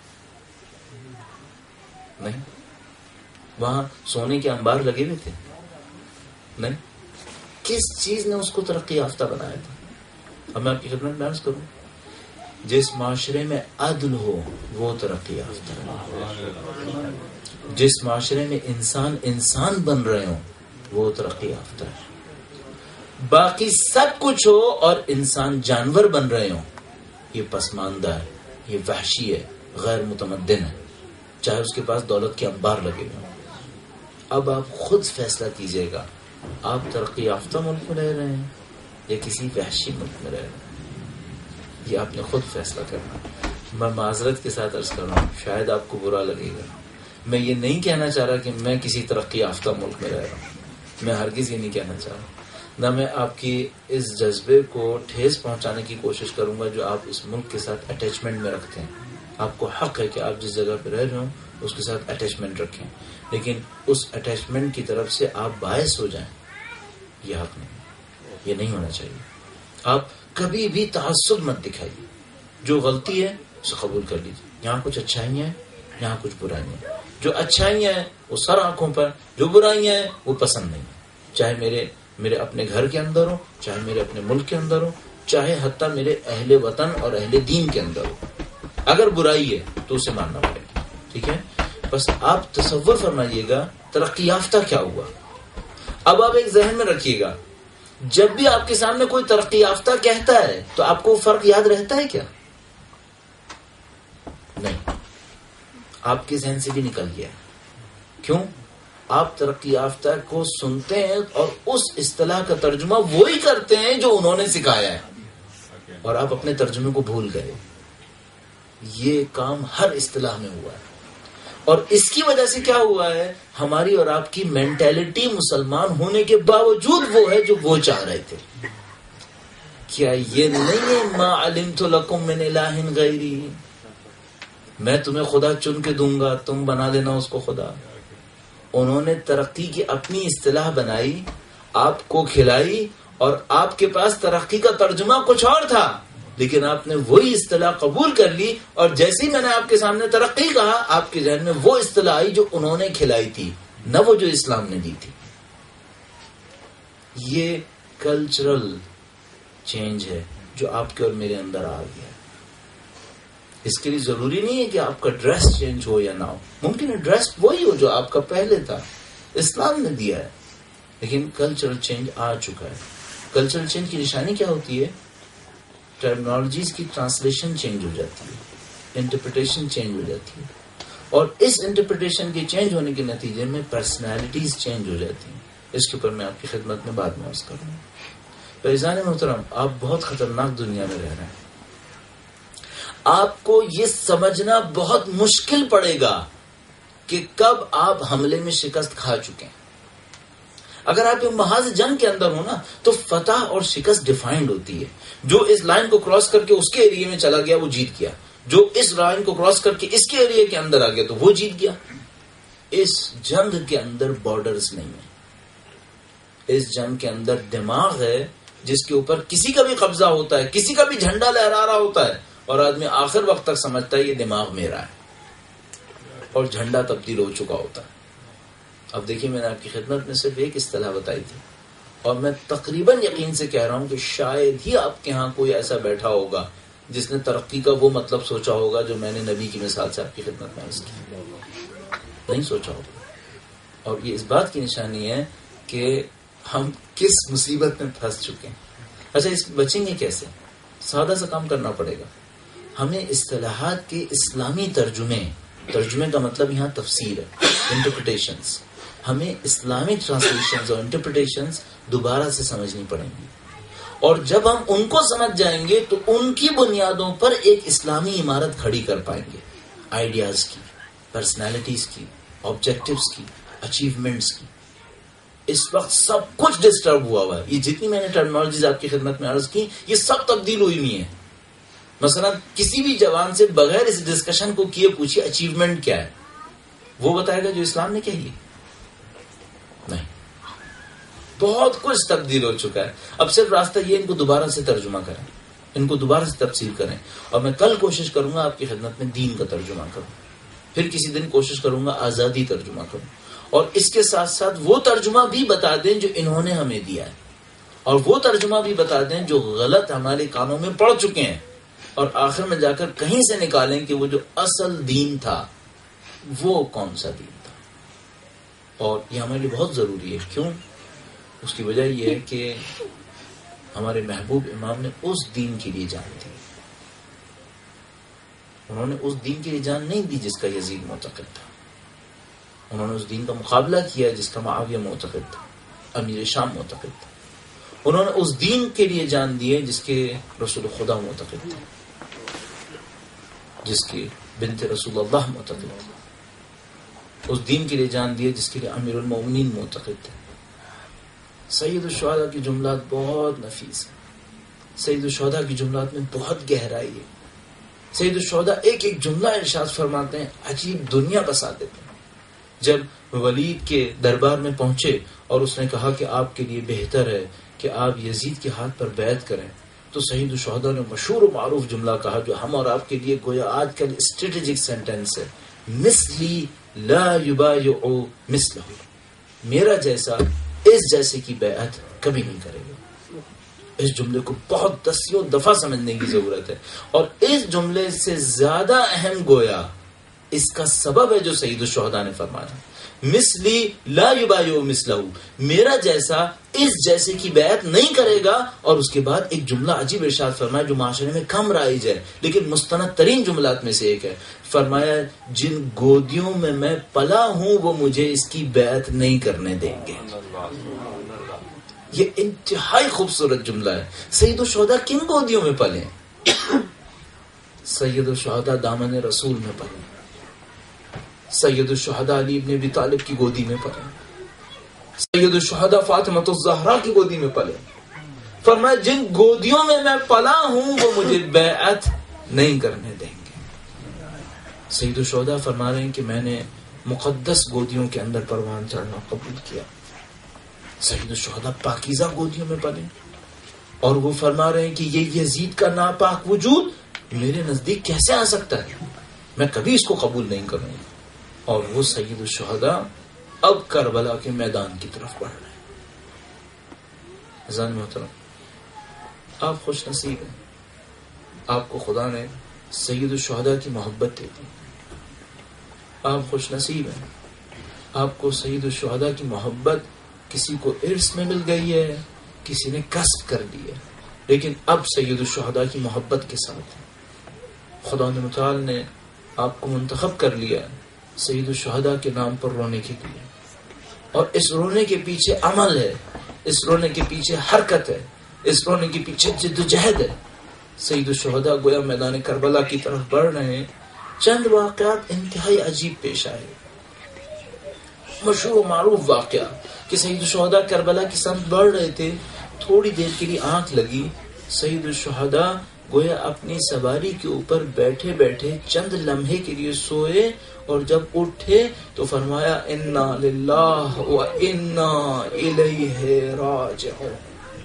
نہیں. وہاں سونے کے انبار لگے ہوئے تھے؟ نہیں. کس چیز نے اس کو ترقی یافتہ بنایا تھا؟ اب میں آپ کی خدمت میں عرض کروں، جس معاشرے میں عدل ہو وہ ترقی یافتہ ہے، جس معاشرے میں انسان انسان بن رہے ہوں وہ ترقی یافتہ ہے، باقی سب کچھ ہو اور انسان جانور بن رہے ہوں یہ پسماندہ ہے، یہ وحشی ہے، غیر متمدن ہے، چاہے اس کے پاس دولت کے انبار لگے ہوئے ہوں۔ اب آپ خود فیصلہ کیجئے گا، آپ ترقی یافتہ ملک میں رہ رہے ہیں یا کسی وحشی ملک میں رہ رہے ہیں، یہ آپ نے خود فیصلہ کرنا۔ میں معذرت کے ساتھ عرض کر رہا ہوں، شاید آپ کو برا لگے گا، میں یہ نہیں کہنا چاہ رہا کہ میں کسی ترقی یافتہ ملک میں رہ رہا ہوں، میں ہرگز یہ نہیں کہنا چاہ رہا، نہ میں آپ کی اس جذبے کو ٹھیس پہنچانے کی کوشش کروں گا جو آپ اس ملک کے ساتھ اٹیچمنٹ میں رکھتے ہیں۔ آپ کو حق ہے کہ آپ جس جگہ پہ رہ رہے ہوں اس کے ساتھ اٹیچمنٹ رکھیں، لیکن اس اٹیچمنٹ کی طرف سے آپ باعث ہو جائیں، یہ حق نہیں، یہ نہیں ہونا چاہیے۔ آپ کبھی بھی تعصب مت دکھائیے، جو غلطی ہے اسے قبول کر لیجیے، یہاں کچھ اچھائیاں ہیں، یہاں کچھ برائیاں ہیں، جو اچھائیاں ہیں وہ سر آنکھوں پر، جو برائیاں ہیں وہ پسند نہیں، چاہے میرے میرے اپنے گھر کے اندر ہو، چاہے میرے اپنے ملک کے اندر ہو، چاہے حتیٰ میرے اہل وطن اور اہل دین کے اندر ہو، اگر برائی ہے تو اسے ماننا پڑے گا، ٹھیک ہے؟ بس آپ تصور فرمائیے گا ترقی یافتہ کیا ہوا۔ اب آپ ایک ذہن میں رکھیے گا، جب بھی آپ کے سامنے کوئی ترقی یافتہ کہتا ہے تو آپ کو فرق یاد رہتا ہے کیا؟ نہیں، آپ کے ذہن سے بھی نکل گیا۔ کیوں؟ آپ ترقی یافتہ کو سنتے ہیں اور اس اصطلاح کا ترجمہ وہی کرتے ہیں جو انہوں نے سکھایا ہے، اور آپ اپنے ترجمے کو بھول گئے۔ یہ کام ہر اصطلاح میں ہوا ہے، اور اس کی وجہ سے کیا ہوا ہے، ہماری اور آپ کی مینٹیلٹی مسلمان ہونے کے باوجود وہ ہے جو وہ چاہ رہے تھے۔ کیا یہ نہیں ہے ما علمت لکم من الہ غیری، میں تمہیں خدا چن کے دوں گا، تم بنا لینا اس کو خدا۔ انہوں نے ترقی کی اپنی اصطلاح بنائی، آپ کو کھلائی، اور آپ کے پاس ترقی کا ترجمہ کچھ اور تھا، لیکن آپ نے وہی اصطلاح قبول کر لی، اور جیسے ہی میں نے آپ کے سامنے ترقی کہا آپ کے ذہن میں وہ اصطلاح آئی جو انہوں نے کھلائی تھی، نہ وہ جو اسلام نے دی تھی۔ یہ کلچرل چینج ہے جو آپ کے اور میرے اندر آ گیا۔ اس کے لیے ضروری نہیں ہے کہ آپ کا ڈریس چینج ہو یا نہ ہو، ممکن ہے ڈریس وہی ہو جو آپ کا پہلے تھا، اسلام نے دیا ہے، لیکن کلچرل چینج آ چکا ہے۔ کلچرل چینج کی نشانی کیا ہوتی ہے؟ ٹرمنالوجیز کی ٹرانسلیشن چینج ہو جاتی ہے، انٹرپریٹیشن چینج ہو جاتی ہے، اور اس انٹرپریٹیشن کے چینج ہونے کے نتیجے میں پرسنالٹیز چینج ہو جاتی ہیں۔ اس کے اوپر میں آپ کی خدمت میں بعد میں عرض کروں گا۔ فیضان محترم، آپ بہت خطرناک دنیا میں رہ رہے ہیں، آپ کو یہ سمجھنا بہت مشکل پڑے گا کہ کب آپ حملے میں شکست کھا چکے ہیں۔ اگر آپ محاذ جنگ کے اندر ہو نا تو فتح اور شکست ڈیفائنڈ ہوتی ہے، جو اس لائن کو کراس کر کے اس کے ایریے میں چلا گیا وہ جیت گیا، جو اس لائن کو کراس کر کے اس کے ایریے کے اندر آ گیا تو وہ جیت گیا۔ اس جنگ کے اندر بارڈرز نہیں ہے، اس جنگ کے اندر دماغ ہے جس کے اوپر کسی کا بھی قبضہ ہوتا ہے، کسی کا بھی جھنڈا لہرا رہا ہوتا ہے، اور آدمی آخر وقت تک سمجھتا ہے یہ دماغ میرا ہے، اور جھنڈا تبدیل ہو چکا ہوتا ہے۔ اب دیکھیے، میں نے آپ کی خدمت میں صرف ایک اصطلاح بتائی تھی، اور میں تقریباً یقین سے کہہ رہا ہوں کہ شاید ہی آپ کے ہاں کوئی ایسا بیٹھا ہوگا جس نے ترقی کا وہ مطلب سوچا ہوگا جو میں نے نبی کی مثال سے آپ کی خدمت میں عرض کی، نہیں سوچا ہوگا۔ اور یہ اس بات کی نشانی ہے کہ ہم کس مصیبت میں پھنس چکے ہیں۔ اچھا، اس بچیں گے کیسے؟ سادہ سا کام کرنا پڑے گا، ہمیں اصطلاحات کے اسلامی ترجمے، ترجمے کا مطلب یہاں تفسیر ہے، انٹرپریٹیشنز، ہمیں اسلامک ٹرانسلیشنز اور انٹرپریٹیشنز دوبارہ سے سمجھنی پڑیں گی، اور جب ہم ان کو سمجھ جائیں گے تو ان کی بنیادوں پر ایک اسلامی عمارت کھڑی کر پائیں گے، آئیڈیاز کی، پرسنالٹیز کی، آبجیکٹیوز کی، اچیومنٹس کی۔ اس وقت سب کچھ ڈسٹرب ہوا ہوا ہے، یہ جتنی میں نے ٹرمنالوجیز آپ کی خدمت میں عرض کی یہ سب تبدیل ہوئی ہوئی ہیں۔ مثلا کسی بھی جوان سے بغیر اس ڈسکشن کو کیے پوچھیے اچیومنٹ کیا ہے، وہ بتائے گا جو اسلام نے کہی نہیں۔ بہت کچھ تبدیل ہو چکا ہے، اب صرف راستہ یہ ان کو دوبارہ سے ترجمہ کریں، ان کو دوبارہ سے تفسیر کریں، اور میں کل کوشش کروں گا آپ کی خدمت میں دین کا ترجمہ کروں، پھر کسی دن کوشش کروں گا آزادی ترجمہ کروں، اور اس کے ساتھ ساتھ وہ ترجمہ بھی بتا دیں جو انہوں نے ہمیں دیا ہے، اور وہ ترجمہ بھی بتا دیں جو غلط ہمارے کانوں میں پڑ چکے ہیں، اور آخر میں جا کر کہیں سے نکالیں کہ وہ جو اصل دین تھا وہ کون سا دین تھا. اور یہ ہمارے لیے بہت ضروری ہے. کیوں؟ اس کی وجہ یہ ہے کہ ہمارے محبوب امام نے اس دین کے لیے جان دی. انہوں نے اس دین کے لیے جان نہیں دی جس کا یزید معتقد تھا. انہوں نے اس دین کا مقابلہ کیا جس کا معاویہ معتقد تھا، امیر شام معتقد تھا. انہوں نے اس دین کے لیے جان دی ہے جس کے رسول خدا معتقد تھے، جس کی بنت رسول اللہ معتقد تھے. اس دین کے لیے جان دی ہے جس کے لیے امیر المومنین معتقد تھے. سید الشہداء کی جملات بہت نفیس ہیں. سید الشہداء کی جملات میں بہت گہرائی ہے. سید الشہداء ایک ایک جملہ ارشاد فرماتے ہیں، عجیب دنیا بسا دیتے ہیں. جب ولید کے دربار میں پہنچے اور اس نے کہا کہ آپ کے لیے بہتر ہے کہ آپ یزید کے ہاتھ پر بیعت کریں، تو سید الشہداء نے مشہور و معروف جملہ کہا جو ہم اور آپ کے لیے گویا آج کل اسٹریٹجک سینٹینس ہے، مثلی لا یبایع مثلہ، میرا جیسا اس جیسے کی بیعت کبھی نہیں کرے گا. اس جملے کو بہت دسیوں دفعہ سمجھنے کی ضرورت ہے. اور اس جملے سے زیادہ اہم گویا اس کا سبب ہے جو سید الشہداء نے فرمایا، مثلی لا یبایع مثلہ، میرا جیسا اس جیسے کی بیعت نہیں کرے گا. اور اس کے بعد ایک جملہ عجیب ارشاد فرمایا جو معاشرے میں کم رائج ہے لیکن مستند ترین جملات میں سے ایک ہے. فرمایا جن گودیوں میں میں پلا ہوں وہ مجھے اس کی بیعت نہیں کرنے دیں گے. یہ انتہائی خوبصورت جملہ ہے. سید الشہداء کن گودیوں میں پلے؟ سید الشہداء دامن رسول میں پلے. سید الشہداء علی ابن ابی طالب کی گودی میں پلے. سید الشہداء فاطمہ الزہرا کی گودی میں پلے. فرمایا جن گودیوں میں میں پلا ہوں وہ مجھے بیعت نہیں کرنے دیں گے. سید الشہداء فرما رہے ہیں کہ میں نے مقدس گودیوں کے اندر پروان چڑھنا قبول کیا. سید الشہداء پاکیزہ گودیوں میں پلے اور وہ فرما رہے ہیں کہ یہ یزید کا ناپاک وجود میرے نزدیک کیسے آ سکتا ہے، میں کبھی اس کو قبول نہیں کروں گا. اور وہ سید الشہداء اب کربلا کے میدان کی طرف بڑھ رہے ہیں. عزیزان محترم، آپ خوش نصیب ہیں، آپ کو خدا نے سید الشہداء کی محبت دے دی. آپ خوش نصیب ہیں، آپ کو سید الشہداء کی محبت کسی کو ارث میں مل گئی ہے، کسی نے کسب کر لی ہے، لیکن اب سید الشہداء کی محبت کے ساتھ خدا متعال نے آپ کو منتخب کر لیا سید الشہداء کے نام پر رونے کے لیے. اور اس رونے کے پیچھے عمل ہے، اس رونے کے پیچھے حرکت ہے، اس رونے کے پیچھے جد و جہد ہے. سید الشہداء گویا میدان کربلا کی طرف بڑھ رہے ہیں. چند واقعات انتہائی عجیب پیش آئے. مشہور و معروف واقعہ کہ سید الشہداء کربلا کی سمت بڑھ رہے تھے، تھوڑی دیر کے لیے آنکھ لگی. سید الشہداء گویا اپنی سواری کے اوپر بیٹھے بیٹھے چند لمحے کے لیے سوئے اور جب اٹھے تو فرمایا انا للہ و انا الیہ راجعون.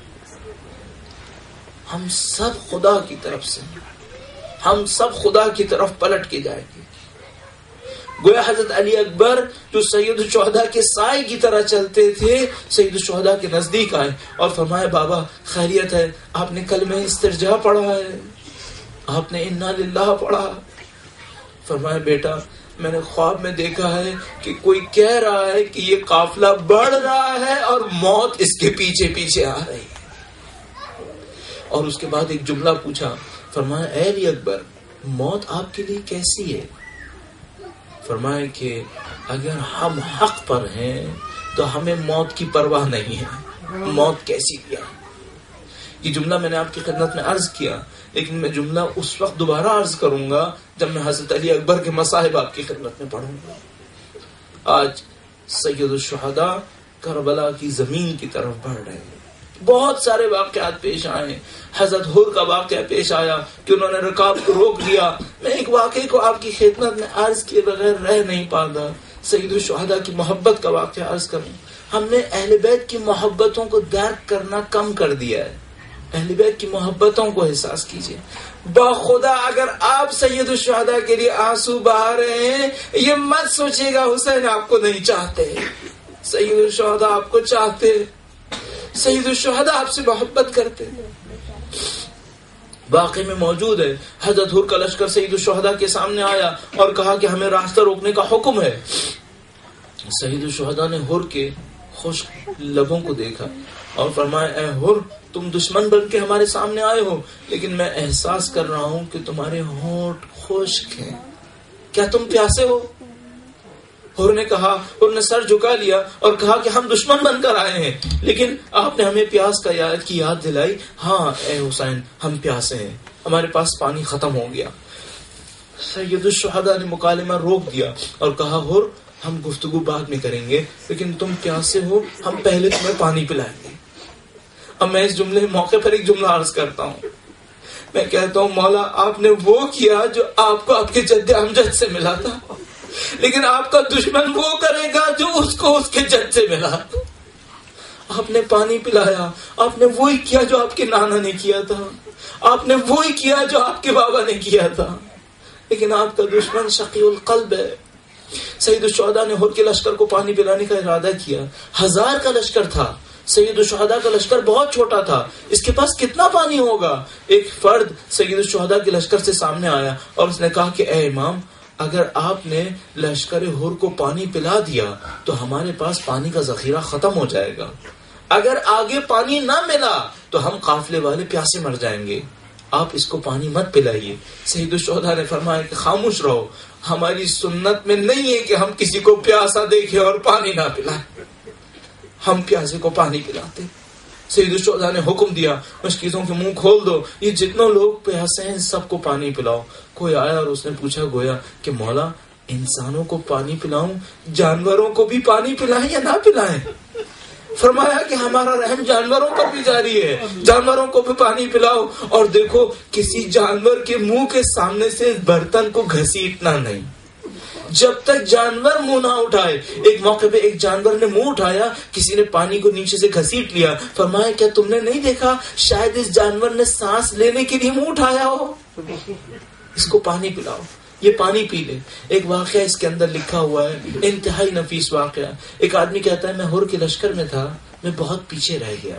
ہم سب خدا کی طرف سے، ہم سب خدا کی طرف پلٹ کے جائیں گے. گویا حضرت علی اکبر جو سید الشہداء کے سائے کی طرح چلتے تھے سید الشہداء کے نزدیک آئے اور فرمایا بابا خیریت ہے؟ آپ نے کلمہ استرجاع پڑھا ہے، آپ نے انا للہ پڑھا. فرمایا بیٹا میں نے خواب میں دیکھا ہے کہ کوئی کہہ رہا ہے کہ یہ قافلہ بڑھ رہا ہے اور موت اس کے پیچھے پیچھے آ رہی ہے. اور اس کے بعد ایک جملہ پوچھا. فرمایا اے علی اکبر موت آپ کے لیے کیسی ہے؟ فرمایا کہ اگر ہم حق پر ہیں تو ہمیں موت کی پرواہ نہیں ہے، موت کیسی کیا. یہ جملہ میں نے آپ کی خدمت میں عرض کیا، لیکن میں جملہ اس وقت دوبارہ عرض کروں گا جب میں حضرت علی اکبر کے مصائب آپ کی خدمت میں پڑھوں گا. آج سید الشہداء کربلا کی زمین کی طرف بڑھ رہے ہیں. بہت سارے واقعات پیش آئے. حضرت حر کا واقعہ پیش آیا کہ انہوں نے رکاب کو روک دیا. میں ایک واقعے کو آپ کی خدمت میں عرض کیے بغیر رہ نہیں پاتا. سید الشہداء کی محبت کا واقعہ عرض کروں. ہم نے اہل بیت کی محبتوں کو درک کرنا کم کر دیا ہے. اہل بیت کی محبتوں کو احساس کیجئے. باخدا اگر آپ سید الشہداء کے لیے آنسو بہا رہے ہیں یہ مت سوچیے گا حسین آپ کو نہیں چاہتے. سید الشہداء آپ کو چاہتے، سید الشہداء آپ سے محبت کرتے. واقعے میں موجود ہے. حضرت حر کا لشکر سید الشہداء کے سامنے آیا اور کہا کہ ہمیں راستہ روکنے کا حکم ہے. سید الشہداء نے حر کے خشک لبوں کو دیکھا اور فرمایا اے حر تم دشمن بن کے ہمارے سامنے آئے ہو لیکن میں احساس کر رہا ہوں کہ تمہارے ہونٹ خشک ہیں, کیا تم پیاسے ہو؟ حر نے کہا, حر نے سر جھکا لیا اور کہا کہ ہم دشمن بن کر آئے ہیں لیکن آپ نے ہمیں پیاس کا یاد کی یاد دلائی. ہاں اے حسین ہم پیاسے ہیں, ہمارے پاس پانی ختم ہو گیا. سید الشہداء نے مکالمہ روک دیا اور کہا حر ہم گفتگو بعد میں کریں گے لیکن تم پیاسے ہو, ہم پہلے تمہیں پانی پلائیں گے. اب میں اس جملے موقع پر ایک جملہ عرض کرتا ہوں. میں کہتا ہوں مولا آپ نے وہ کیا جو آپ کو آپ کے جد امجد سے ملا تھا لیکن آپ کا دشمن وہ کرے گا جو اس کو اس کے جد سے ملا. آپ نے پانی پلایا, آپ نے وہی کیا جو آپ کے نانا نے کیا تھا, آپ نے وہی کیا جو آپ کے بابا نے کیا تھا, لیکن آپ کا دشمن شقی القلب ہے. سید الشہداء نے حر کے لشکر کو پانی پلانے کا ارادہ کیا. ہزار کا لشکر تھا, سید الشہداء کا لشکر بہت چھوٹا تھا, اس کے پاس کتنا پانی ہوگا؟ ایک فرد سید الشہداء کے لشکر سے سامنے آیا اور اس نے کہا کہ اے امام اگر آپ نے لشکر حر کو پانی پلا دیا تو ہمارے پاس پانی کا ذخیرہ ختم ہو جائے گا, اگر آگے پانی نہ ملا تو ہم قافلے والے پیاسے مر جائیں گے, آپ اس کو پانی مت پلائیے. سید الشہداء نے فرمایا کہ خاموش رہو, ہماری سنت میں نہیں ہے کہ ہم کسی کو پیاسا دیکھیں اور پانی نہ پلائیں, ہم پیاسے کو پانی پلاتے. سید الشہداء نے حکم دیا مشکیزوں کے منہ کھول دو, یہ جتنے لوگ پیاسے ہیں سب کو پانی پلاؤ. کوئی آیا اور اس نے پوچھا گویا کہ مولا انسانوں کو پانی پلاؤں, جانوروں کو بھی پانی پلائیں یا نہ پلائیں؟ فرمایا کہ ہمارا رحم جانوروں پر بھی جاری ہے, جانوروں کو بھی پانی پلاؤ. اور دیکھو کسی جانور کے منہ کے سامنے سے برتن کو گھسیٹنا نہیں جب تک جانور منہ نہ اٹھائے. ایک موقع پہ ایک جانور نے منہ اٹھایا, کسی نے پانی کو نیچے سے گھسیٹ لیا. فرمایا کیا تم نے نہیں دیکھا شاید اس جانور نے سانس لینے کے لیے منہ اٹھایا ہو, اس کو پانی پلاؤ, یہ پانی پی لے. ایک واقعہ اس کے اندر لکھا ہوا ہے, انتہائی نفیس واقعہ. ایک آدمی کہتا ہے میں حر کے لشکر میں تھا, میں بہت پیچھے رہ گیا,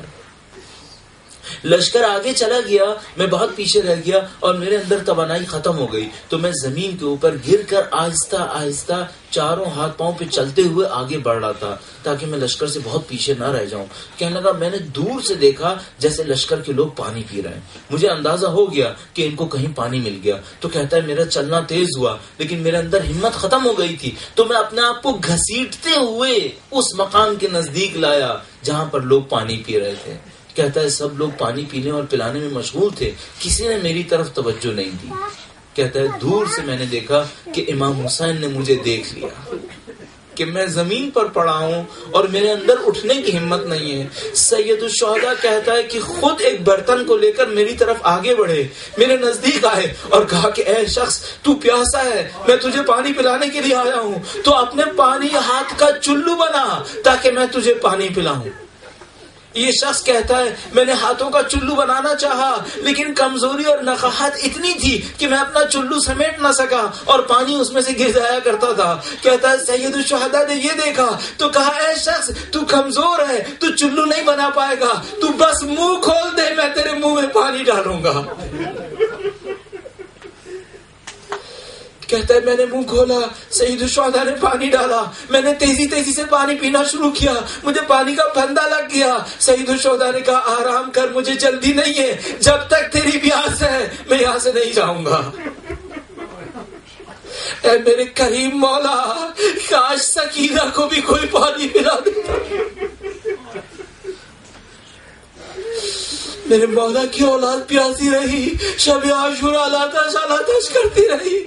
لشکر آگے چلا گیا, میں بہت پیچھے رہ گیا اور میرے اندر توانائی ختم ہو گئی تو میں زمین کے اوپر گر کر آہستہ آہستہ چاروں ہاتھ پاؤں پہ چلتے ہوئے آگے بڑھ رہا تھا تاکہ میں لشکر سے بہت پیچھے نہ رہ جاؤں. کہنے لگا میں نے دور سے دیکھا جیسے لشکر کے لوگ پانی پی رہے ہیں, مجھے اندازہ ہو گیا کہ ان کو کہیں پانی مل گیا. تو کہتا ہے میرا چلنا تیز ہوا لیکن میرے اندر ہمت ختم ہو گئی تھی تو میں اپنے آپ کو گھسیٹتے ہوئے اس مقام کے نزدیک لایا جہاں پر لوگ پانی پی رہے تھے. کہتا ہے سب لوگ پانی پینے اور پلانے میں مشغول تھے, کسی نے میری طرف توجہ نہیں دی. کہتا ہے دور سے میں نے دیکھا کہ امام حسین نے مجھے دیکھ لیا کہ میں زمین پر پڑا ہوں اور میرے اندر اٹھنے کی ہمت نہیں ہے. سید الشہداء کہتا ہے کہ خود ایک برتن کو لے کر میری طرف آگے بڑھے, میرے نزدیک آئے اور کہا کہ اے شخص تو پیاسا ہے, میں تجھے پانی پلانے کے لیے آیا ہوں, تو اپنے پانی ہاتھ کا چلو بنا تاکہ میں تجھے پانی پلاؤں. یہ شخص کہتا ہے میں نے ہاتھوں کا چلو بنانا چاہا لیکن کمزوری اور نقاہت اتنی تھی کہ میں اپنا چلو سمیٹ نہ سکا اور پانی اس میں سے گر جایا کرتا تھا. کہتا ہے سید الشہداء نے یہ دیکھا تو کہا اے شخص تو کمزور ہے, تو چلو نہیں بنا پائے گا, تو بس منہ کھول دے میں تیرے منہ میں پانی ڈالوں گا. کہتا ہے میں نے منہ کھولا, سید الشہداء نے پانی ڈالا, میں نے تیزی تیزی سے پانی پینا شروع کیا, مجھے پانی کا پھندا لگ گیا. سید الشہداء نے کہا آرام کر, مجھے جلدی نہیں ہے, جب تک تیری پیاس ہے میں یہاں سے نہیں جاؤں گا. اے میرے کریم مولا, کاش سکینہ کو بھی کوئی پانی پلا دیتا. میرے مولا کی اولاد پیاسی رہی, شب عاشورا لاتش لاتش کرتی رہی.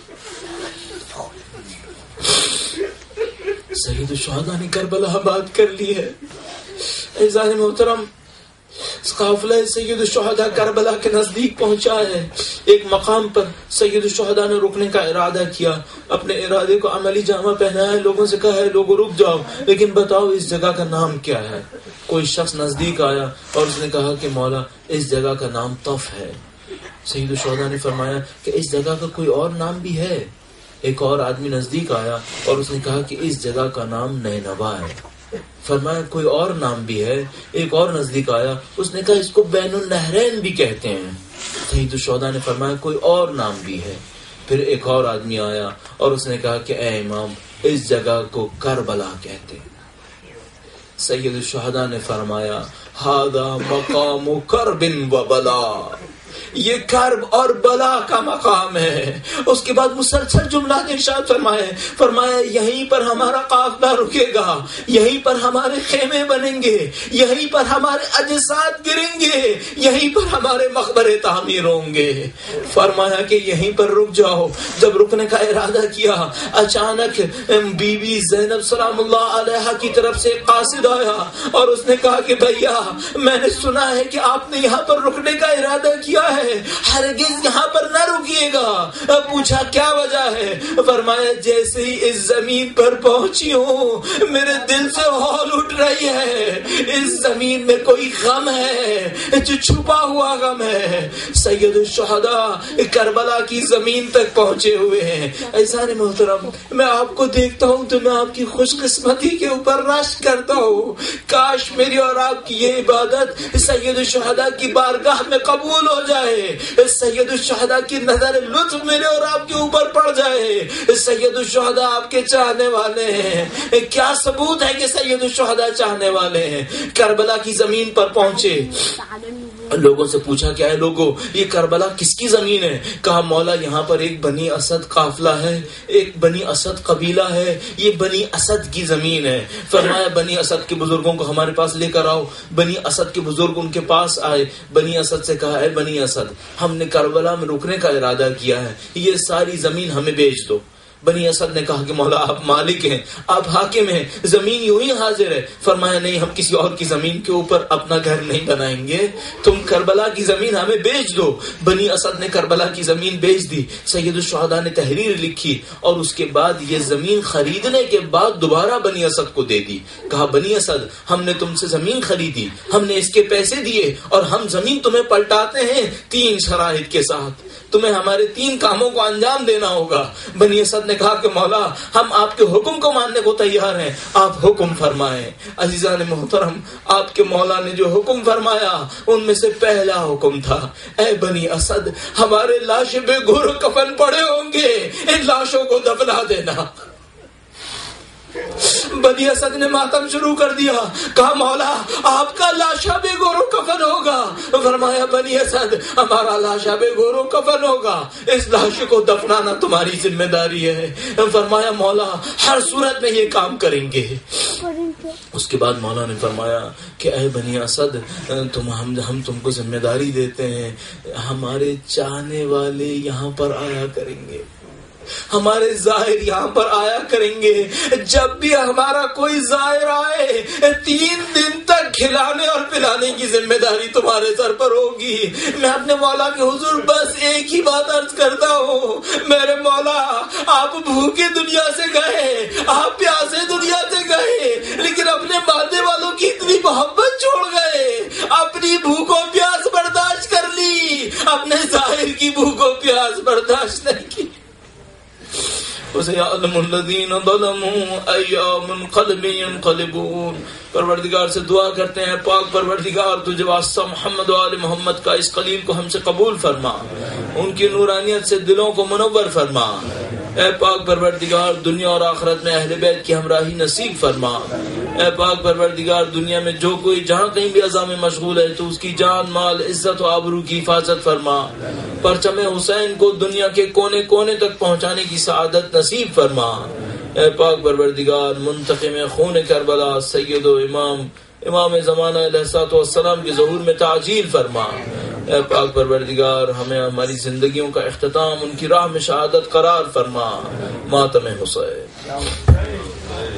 سید الشہداء نے کربلا آباد کر لی ہے. عزیزان محترم, قافلہ سید الشہداء کربلا کے نزدیک پہنچا ہے. ایک مقام پر سید الشہداء نے رکنے کا ارادہ کیا, اپنے ارادے کو عملی جامہ پہنایا, لوگوں سے کہا ہے لوگوں رک جاؤ لیکن بتاؤ اس جگہ کا نام کیا ہے. کوئی شخص نزدیک آیا اور اس نے کہا کہ مولا اس جگہ کا نام طف ہے. سید الشہداء نے فرمایا کہ اس جگہ کا کوئی اور نام بھی ہے. ایک اور آدمی نزدیک آیا اور اس نے کہا کہ اس جگہ کا نام نینوا ہے. فرمایا کوئی اور نام بھی ہے. ایک اور نزدیک آیا, اس نے کہا اس کو بین النہرین بھی کہتے ہیں. سید الشہداء نے فرمایا کوئی اور نام بھی ہے. پھر ایک اور آدمی آیا اور اس نے کہا کہ اے امام اس جگہ کو کربلا کہتے ہیں. سید الشہداء نے فرمایا ھذا مقام کرب و بلا, یہ کرب اور بلا کا مقام ہے. اس کے بعد مسلسل جملہ ارشاد فرمائے فرمایا یہیں پر ہمارا قافلہ رکے گا, یہیں پر ہمارے خیمے بنیں گے, یہیں پر ہمارے اجساد گریں گے, یہیں پر ہمارے مقبرے تعمیر ہوں گے. فرمایا کہ یہیں پر رک جاؤ. جب رکنے کا ارادہ کیا اچانک بی بی زینب سلام اللہ علیہا کی طرف سے قاصد آیا اور اس نے کہا کہ بھیا میں نے سنا ہے کہ آپ نے یہاں پر رکنے کا ارادہ کیا ہے, ہرگز یہاں پر نہ رکیے گا. پوچھا کیا وجہ ہے؟ فرمایا جیسے ہی اس زمین پر پہنچی ہوں میرے دل سے ہول اٹھ رہی ہے, اس زمین میں کوئی غم ہے جو چھپا ہوا غم ہے. سید الشہداء کربلا کی زمین تک پہنچے ہوئے ہیں. ایسا نہیں محترم, میں آپ کو دیکھتا ہوں تو میں آپ کی خوش قسمتی کے اوپر رشک کرتا ہوں. کاش میری اور آپ کی یہ عبادت سید الشہداء کی بارگاہ میں قبول ہو جائے. سید الشہداء کی نظر لطف میرے اور آپ کے اوپر پڑ جائے. سید الشہداء آپ کے چاہنے والے ہیں. کیا ثبوت ہے کہ سید الشہداء چاہنے والے ہیں؟ کربلا کی زمین پر پہنچے, لوگوں سے پوچھا کیا ہے لوگوں یہ کربلا کس کی زمین ہے؟ کہا مولا یہاں پر ایک بنی اسد قافلہ ہے, ایک بنی اسد قبیلہ ہے, یہ بنی اسد کی زمین ہے. فرمایا بنی اسد کے بزرگوں کو ہمارے پاس لے کر آؤ. بنی اسد کے بزرگ ان کے پاس آئے. بنی اسد سے کہا اے بنی اسد ہم نے کربلا میں رکنے کا ارادہ کیا ہے, یہ ساری زمین ہمیں بیچ دو. بنی اسد نے کہا کہ مولا آپ مالک ہیں, آپ حاکم ہیں, زمین یوں ہی حاضر ہے. فرمایا نہیں ہم کسی اور کی زمین کے اوپر اپنا گھر نہیں بنائیں گے, تم کربلا کی زمین ہمیں بیچ دو. بنی اسد نے کربلا کی زمین بیچ دی. سید الشہداء نے تحریر لکھی اور اس کے بعد یہ زمین خریدنے کے بعد دوبارہ بنی اسد کو دے دی. کہا بنی اسد ہم نے تم سے زمین خریدی, ہم نے اس کے پیسے دیے اور ہم زمین تمہیں پلٹاتے ہیں تین شرائط کے ساتھ. تمہیں ہمارے تین کاموں کو انجام دینا ہوگا. بنی اسد نے کہا کہ مولا ہم آپ کے حکم کو ماننے کو تیار ہیں, آپ حکم فرمائیں. عزیزان محترم آپ کے مولا نے جو حکم فرمایا ان میں سے پہلا حکم تھا اے بنی اسد ہمارے لاشیں بے گور کفن پڑے ہوں گے, ان لاشوں کو دفنا دینا. بنی اسد نے ماتم شروع کر دیا. کہا مولا آپ کا لاشا بے گور و کفن ہوگا. فرمایا بنی اسد ہمارا لاشا بے گور و کفن ہوگا, اس لاش کو دفنانا تمہاری ذمہ داری ہے. فرمایا مولا ہر صورت میں یہ کام کریں گے. اس کے بعد مولا نے فرمایا کہ اے بنی اسد تم ہم ہم تم کو ذمہ داری دیتے ہیں, ہمارے چاہنے والے یہاں پر آیا کریں گے, ہمارے ظاہر یہاں پر آیا کریں گے. جب بھی ہمارا کوئی ظاہر آئے تین دن تک کھلانے اور پلانے کی ذمہ داری تمہارے سر پر ہوگی. میں اپنے مولا کے حضور بس ایک ہی بات عرض کرتا ہوں, میرے مولا آپ بھوکے دنیا سے گئے, آپ پیاسے دنیا سے گئے, لیکن اپنے مادے والوں کی اتنی محبت چھوڑ گئے, اپنی بھوک و پیاس برداشت کر لی, اپنے ظاہر کی بھوک و پیاس برداشت نہیں کی. وَسَيَعْلَمُ الَّذِينَ ظَلَمُوا أَيَّ مُنْقَلِبٍ يَنْقَلِبُونَ. پروردگار سے دعا کرتے ہیں پاک پروردگار تجھے واسطہ محمد و آل محمد کا اس قلیل کو ہم سے قبول فرما, ان کی نورانیت سے دلوں کو منور فرما. اے پاک پروردگار دنیا اور آخرت میں اہل بیت کی ہمراہی نصیب فرما. اے پاک پروردگار دنیا میں جو کوئی جہاں کہیں بھی عزا میں مشغول ہے تو اس کی جان مال عزت و آبرو کی حفاظت فرما. پرچم حسین کو دنیا کے کونے کونے تک پہنچانے کی سعادت نصیب فرما. اے پاک پروردگار منتقم خون کربلا سید و امام امام زمانہ علیہ الصلوۃ والسلام کے ظہور میں تعجیل فرما. اے پاک پروردگار ہمیں ہماری زندگیوں کا اختتام ان کی راہ میں شہادت قرار فرما. ماتم حسین.